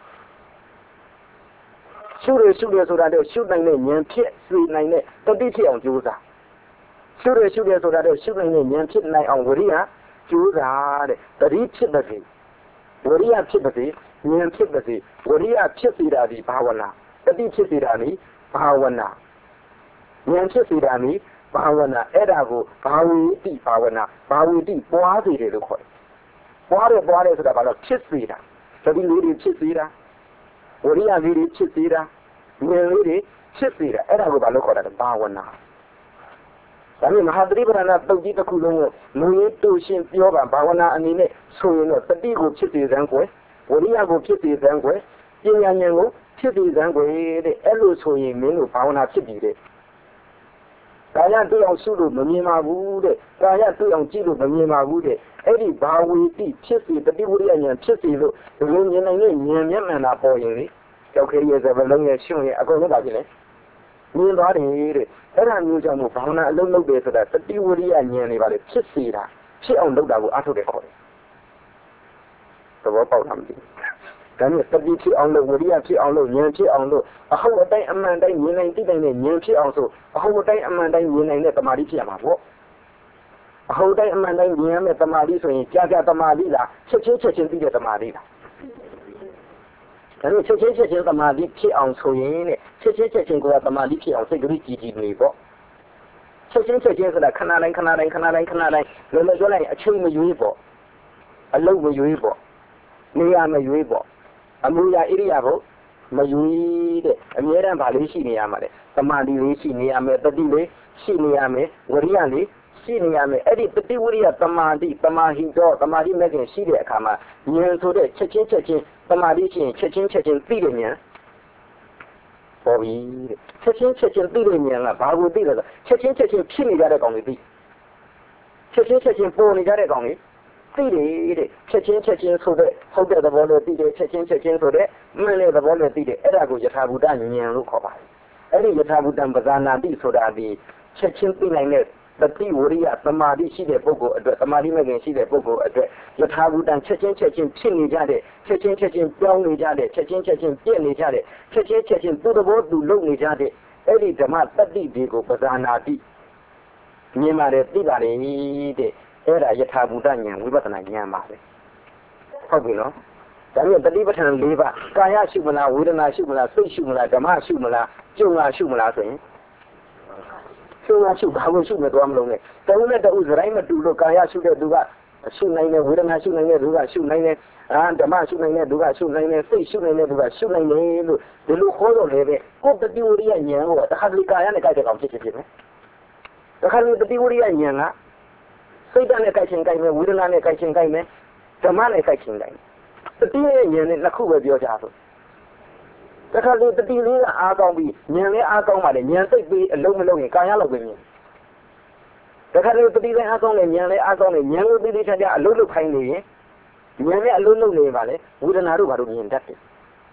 ရှုရရှုရဆိုတာတဲ့ရှုနိုင်တဲ့ဉာဏ်ဖြစ်စေနိုင်တဲ့တတိဖြစ်အောင်ကြိုးစားရှုရရှုရဆိုတာတဲ့ရှုနိုင်တဲ့ဉာဏ်ဖြစ်နိုင်အောင်ဝိရိယကြိုးစားတဲ့တတိဖြစ်ပါစေဝိရိယဖြစ်ပါစေဉာဏ်ဖြစ်ပါစေဝိရိယဖြစ်စေတာဒီဘာဝနာတတိဖြစ်စေတာဒီဘာဝနာဉာဏ်ဖြစ်စေတာဒီဘာဝနာအဲ့ဒါကိုဘာဝီတိဘာဝနာဘာဝီတိပွားစေတယ်လို့ခေါ်တယ်ပွားတယ်ပွားတယ်ဆိုတာဘာလို့ဖြစ်စေတာတတိလေးတွေဖြစ်စေတာဝိရိယလေးတွေဖြစ်စေတာဉာဏ်လေးတွေဖြစ်စေတာအဲ့ဒါကိုဘာလို့ခေါ်တာလဲဘာဝနာဒါပေမဲ့မဟာသတိပဋ္ဌာန်တုတ်ကြီးတစ်ခုလုံးကိုလူရင်းတူရှင်းပြောပါဘာဝနာအနေနဲ့ဆိုရင်တော့တတိကိုဖြစ်စေစမ်းကွယ်ဝိရိယကိုဖြစ်စေစမ်းကွယ်ပညာဉာဏ်ကိုဖြစ်စေစမ်းကွယ်တဲ့အဲ့လိုဆိုရင်မင်းတို့ဘာဝနာဖြစ်ပြီတဲ့ကာယတွေ့အောင်ရှုလို့မမြင်ပါဘူးတဲ့ကာယတွေ့အောင်ကြည့်လို့မမြင်ပါဘူးတဲ့အဲ့ဒီဘာဝီတိဖြစ်စေတတိဝိရိယဉာဏ်ဖြစ်စေလို့ဒီလိုမြင်နိုင်တဲ့ဉာဏ်မျက်မှန်တာပေါ်ရင်လေကြောက်ခဲရဲ့စပလုံးရဲ့ရှုံရဲ့အကုန်လုံးပါပြီလေမြင်သွားတယ်တဲ့အဲ့ဒါမျိုးကြောင့်မို့ဘာဝနာအလုံးလုံးတယ်ဆိုတာတတိဝရိယဉာဏ်တွေပါလေဖြစ်စေတာဖြစ်အောင်လုပ်တာကိုအားထုတ်တယ်ခေါ်တယ်သဘောပေါက်လားမသိဒါနဲ့တတိဖြစ်အောင်လို့ဝရိယဖြစ်အောင်လို့ဉာဏ်ဖြစ်အောင်လို့အဟုတ်အတိုင်းအမှန်တိုင်းမြင်နိုင်သိနိုင်တဲ့ဉာဏ်ဖြစ်အောင်ဆိုအဟုတ်အတိုင်းအမှန်တိုင်းမြင်နိုင်တဲ့တမာတိဖြစ်ရမှာပေါ့အဟုတ်တိုင်းအမှန်တိုင်းမြင်ရမယ့်တမာတိဆိုရင်ကြာကြာတမာတိလားချက်ချင်းချက်ချင်းသိတဲ့တမာတိလားဒါလို့ချက်ချင်းချက်ချင်းတမာတိဖြစ်အောင်ဆိုရင်တဲ့ချက်ချင်းချက်ချင်းကတမာတိဖြစ်အောင်စိတ်ကလေးကြည်ကြည်နေပေါ့ချက်ချင်းချက်ချင်းဆိုတာခဏတိုင်းခဏတိုင်းခဏတိုင်းခဏတိုင်းလောလောပြောလိုက်အချိန်မရွေးပေါ့အလုံးမရွေးပေါ့နေရာမရွေးပေါ့အမှုရာဣရိယာပုမရွေးတဲ့အမြဲတမ်းဗာလေးရှိနေရမှာလေတမာတိလေးရှိနေရမယ်တတိလေးရှိနေရမယ်ဝရိယလေးရှိနေရမယ်အဲ့ဒီတတိဝရိယတမာတိတမာဟိတော့တမာတိမဲ့ခင်ရှိတဲ့အခါမှာဉာဏ်ဆိုတဲ့ချက်ချင်းချက်ချင်းတမာတိရှိရင်ချက်ချင်းချက်ချင်းသိတယ်ဉာဏ်ပေါ်ပြီတဲ့ချက်ချင်းချက်ချင်းသိတဲ့ဉာဏ်ကဘာကိုသိလဲဆိုချက်ချင်းချက်ချင်းဖြစ်နေကြတဲ့ကောင်တွေသိချက်ချင်းချက်ချင်းပေါ်နေကြတဲ့ကောင်တွေသိတယ်တဲ့ချက်ချင်းချက်ချင်းဆိုတဲ့ဟုတ်တဲ့သဘောနဲ့သိတယ်ချက်ချင်းချက်ချင်းဆိုတဲ့မှန်တဲ့သဘောနဲ့သိတယ်အဲ့ဒါကိုယထာဘူတဉာဏ်လို့ခေါ်ပါတယ်အဲ့ဒီယထာဘူတပဇာနာတိဆိုတာဒီချက်ချင်းသိနိုင်တဲ့တတိဝရိယသမာဓိရှိတဲ့ပုဂ္ဂိုလ်အတွက်သမာဓိမဲ့ခင်ရှိတဲ့ပုဂ္ဂိုလ်အတွက်ယထာဘူတချက်ချင်းချက်ချင်းဖြစ်နေကြတဲ့ချက်ချင်းချက်ချင်းပြောင်းနေကြတဲ့ချက်ချင်းချက်ချင်းပြည့်နေကြတဲ့ချက်ချင်းချက်ချင်းသူ့သဘောသူလုပ်နေကြတဲ့အဲ့ဒီဓမ္မတတိတွေကိုပဇာနာတိမြင်ပါတယ်သိပါတယ်တဲ့အဲ့ဒါယထာဘူတဉာဏ်ဝိပဿနာဉာဏ်ပါပဲဟုတ်ပြီနော်ဒါမျိုးတတိပဋ္ဌာန်၄ပါးကာယရှုမလားဝေဒနာရှုမလားစိတ်ရှုမလားဓမ္မရှုမလားကျုံငါရှုမလားဆိုရင်ကျုံငါရှုဘာလို့ရှုမသွားမလို့လဲတဝုနဲ့တဝုစရိုင်းမတူလို့ကာယရှုတဲ့သူကရှုနိုင်တယ်ဝေဒနာရှုနိုင်တဲ့သူကရှုနိုင်တယ်အာဓမ္မရှုနိုင်တဲ့သူကရှုနိုင်တယ်စိတ်ရှုနိုင်တဲ့သူကရှုနိုင်တယ်လို့ဒီလိုခေါ်တော့လေပဲကိုယ်တတိဝရိယဉာဏ်ကိုတခါတလေကာယနဲ့ကြိုက်တဲ့ကောင်ဖြစ်ဖြစ်ဖြစ်မယ်တခါတလေတတိဝရိယဉာဏ်ကစိတ်ဓာတ်နဲ့ကြိုက်ခြင်းကြိုက်မယ်ဝေဒနာနဲ့ကြိုက်ခြင်းကြိုက်မယ်ဓမ္မနဲ့ကြိုက်ခြင်းကြိုက်မယ်တတိရဲ့ဉာဏ်နဲ့နှစ်ခုပဲပြောကြဆိုတခါလေတတိလေးကအားကောင်းပြီးဉာဏ်လည်းအားကောင်းပါလေဉာဏ်စိတ်ပြီးအလုံးမလုံးရင်ကာယလောက်ပဲမြင်တခါလေတတိလည်းအားကောင်းတယ်ဉာဏ်လည်းအားကောင်းတယ်ဉာဏ်လို့တိတိကျကျအလုံးလုံးခိုင်းနေရင်ဉာဏ်လည်းအလုံးလုံးနေပါလေဝေဒနာတို့ဘာလို့မြင်တတ်တယ်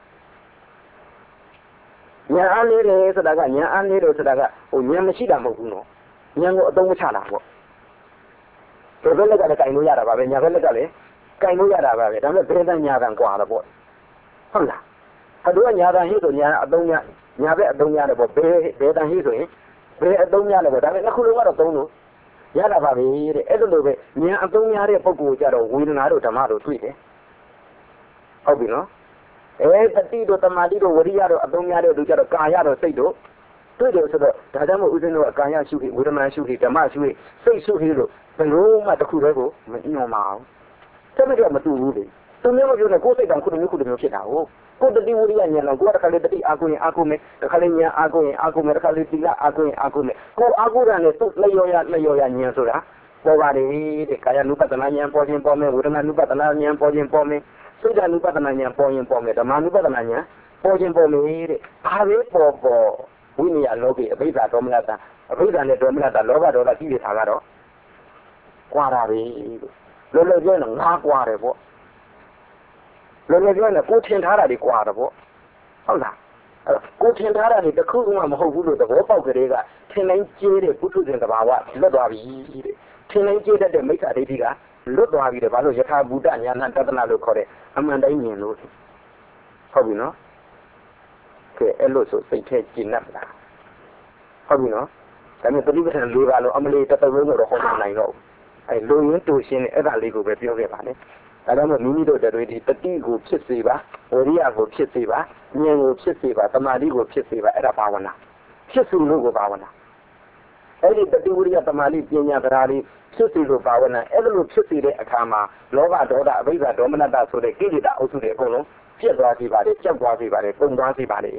ဉာဏ်အားလေးတယ်ဆိုတာကဉာဏ်အားလေးတယ်ဆိုတာကဟိုဉာဏ်မရှိတာမဟုတ်ဘူးနော်ဉာဏ်ကိုအသုံးမချတာပေါ့ဒီဘက်လက်ကလည်းကင်လို့ရတာပါပဲညာဘက်လက်ကလည်းကင်လို့ရတာပါပဲဒါပေမဲ့ဘယ်တန်းညာတန်းกว่าတော့ပေါ့ဟုတ်လားအတူကညာတန်းဟိဆိုညာအသုံးညာညာဘက်အသုံးများတယ်ပေါ့ဘယ်ဘယ်တန်ဟိဆိုရင်ဘယ်အသုံးများလဲပေါ့ဒါပေမဲ့နှစ်ခုလုံးကတော့သုံးလို့ရတာပါပဲတဲ့အဲ့လိုလိုပဲဉာဏ်အသုံးများတဲ့ပုဂ္ဂိုလ်ကြတော့ဝေဒနာတို့ဓမ္မတို့တွေ့တယ်ဟုတ်ပြီနော်အဲတတိတို့တမာတိတို့ဝရိယတို့အသုံးများတဲ့လူကြတော့ကာယတို့စိတ်တို့တွေ့တယ်ဆိုတော့ဒါကြောင့်မို့ဦးဇင်းတို့ကကာယရှုခိဝေဒနာရှုခိဓမ္မရှုခိစိတ်ရှုခိလို့ဘယ်လိုမှတစ်ခုတည်းကိုမညှော်မအောင်တမက်တော့မတူဘူးလေသူမျိုးမပြောနဲ့ကိုယ်စိတ်တောင်ခုတစ်မျိုးခုတစ်မျိုးဖြစ်တာဟုတ်ကိုယ်တတိဝိရိယဉာဏ်တော့ကိုယ်တစ်ခါလေတတိအာကိုရင်အာကိုမယ်တစ်ခါလေဉာဏ်အာကိုရင်အာကိုမယ်တစ်ခါလေသီလအာကိုရင်အာကိုမယ်ကိုယ်အာကိုရနဲ့သူ့လျော်ရလျော်ရဉာဏ်ဆိုတာပေါ်ပါတယ်တဲ့ကာယ ानु ပတနာဉာဏ်ပေါ်ခြင်းပေါ်မယ်ဝေဒနာ ानु ပတနာဉာဏ်ပေါ်ခြင်းပေါ်မယ်စိတ် ानु ပတနာဉာဏ်ပေါ်ခြင်းပေါ်မယ်ဓမ္မ ानु ပတနာဉာဏ်ပေါ်ခြင်းပေါ်မယ်တဲ့ဘာပဲပေါ်ပေါ်ဝိနည်းလောကိအဘိဓါဒေါမနတာအဘိဓါနဲ့ဒေါမနတာလောဘဒေါသကြီးတွေထားကတော့ကွာတာပဲလို့လောလောပြောရင်ငါကွာတယ်ပေါ့လောလောပြောရင်ကိုထင်ထားတာတွေကွာတယ်ပေါ့ဟုတ်လားအဲ့တော့ကိုထင်ထားတာတွေတစ်ခုမှမဟုတ်ဘူးလို့သဘောပေါက်ကလေးကထင်တိုင်းကျဲတဲ့ပုထုဇဉ်တဘာဝလွတ်သွားပြီတဲ့ထင်တိုင်းကျဲတတ်တဲ့မိစ္ဆာဒိဋ္ဌိကလွတ်သွားပြီတဲ့ဘာလို့ယထာဘူတညာဏတတနာလို့ခေါ်တဲ့အမှန်တိုင်းမြင်လို့ဟုတ်ပြီနော်ကဲအဲ့လို့ဆိုစိတ်ထဲကျဉ်တ်လာဟုတ်ပြီနော်ဒါနဲ့ပฏิပဋ္ဌာန်၄ပါးလို့အမလေးတစ်လုံးတော့ဟောနိုင်တော့အဲလူရင်းတူရှင်းတဲ့အဲ့ဒါလေးကိုပဲပြောခဲ့ပါနဲ့ဒါကြောင့်မို့မိမိတို့တွေဒီတတိကိုဖြစ်စေပါဝရိယကိုဖြစ်စေပါဉာဏ်ကိုဖြစ်စေပါသမာဓိကိုဖြစ်စေပါအဲ့ဒါဘာဝနာဖြစ်စုလို့ကိုဘာဝနာအဲ့ဒီတတိဝရိယသမာဓိပညာတရားလေးဖြစ်စေလို့ဘာဝနာအဲ့လိုဖြစ်စေတဲ့အခါမှာလောဘဒေါသအဘိဓါဒေါမနတဆိုတဲ့ကိလေသာအုပ်စုတွေအကုန်လုံးပြတ်သွားစေပါတယ်ကြောက်သွားစေပါတယ်ပုံသွားစေပါတယ်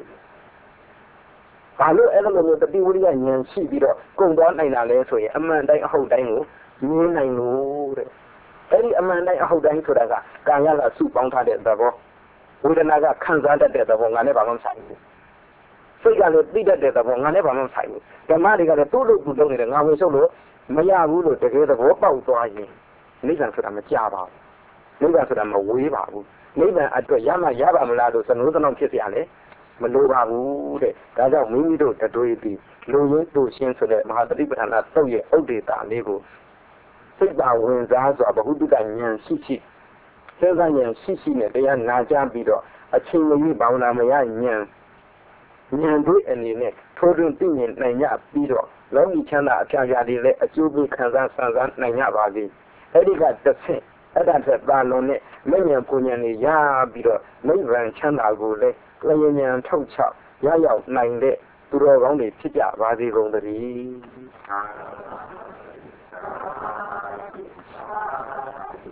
ဘာလို့အဲ့လိုမျိုးတတိဝရိယဉာဏ်ရှိပြီးတော့ကုန်သွားနိုင်တာလဲဆိုရင်အမှန်တိုင်းအဟုတ်တိုင်းကိုမြင်နိုင်လို့တဲ့အဲ့ဒီအမှန်တိုင်းအဟုတ်တိုင်းဆိုတာကကာယကစုပေါင်းထားတဲ့သဘောဝေဒနာကခံစားတတ်တဲ့သဘောငါနဲ့ဘာမှမဆိုင်ဘူးစိတ်ကလည်းသိတတ်တဲ့သဘောငါနဲ့ဘာမှမဆိုင်ဘူးဓမ္မတွေကလည်းသူ့လိုသူ့လုံးနေတယ်ငါဝင်ရှုပ်လို့မရဘူးလို့တကယ်သဘောပေါက်သွားရင်နိဗ္ဗာန်ဆိုတာမကြပါဘူးနိဗ္ဗာန်ဆိုတာမဝေးပါဘူးနိဗ္ဗာန်အတွက်ရမှရပါမလားလို့စနိုးစနောင်းဖြစ်เสียလေမလိုပါဘူးတဲ့ဒါကြောင့်မိမိတို့တတွေးပြီးလူရင်းတူရှင်းဆိုတဲ့မဟာတတိပဋ္ဌာန်သုတ်ရဲ့ဥဒေတာလေးကိုစိတ်ပါဝင်စားစွာဘဟုတုတဉာဏ်ရှိရှိစေကဉာဏ်ရှိရှိနဲ့တရားနာကြားပြီးတော့အချိန်ကြီးဘာဝနာမရဉာဏ်ဉာဏ်တို့အနေနဲ့ထိုးထွင်းသိမြင်နိုင်ရပြီးတော့လောကီချမ်းသာအပြာပြာလေးလည်းအကျိုးပေးခံစားဆန်းစားနိုင်ရပါစေအဲ့ဒီကတစ်ဆင့်အဲ့ဒါသက်သာလုံးနဲ့မဉဏ်ပူဉဏ်တွေရပြီးတော့နိဗ္ဗာန်ချမ်းသာကိုလည်းလျင်ဉဏ်ထုတ်ချရရောက်နိုင်တဲ့သူတော်ကောင်းတွေဖြစ်ကြပါစေကုန်သတည်း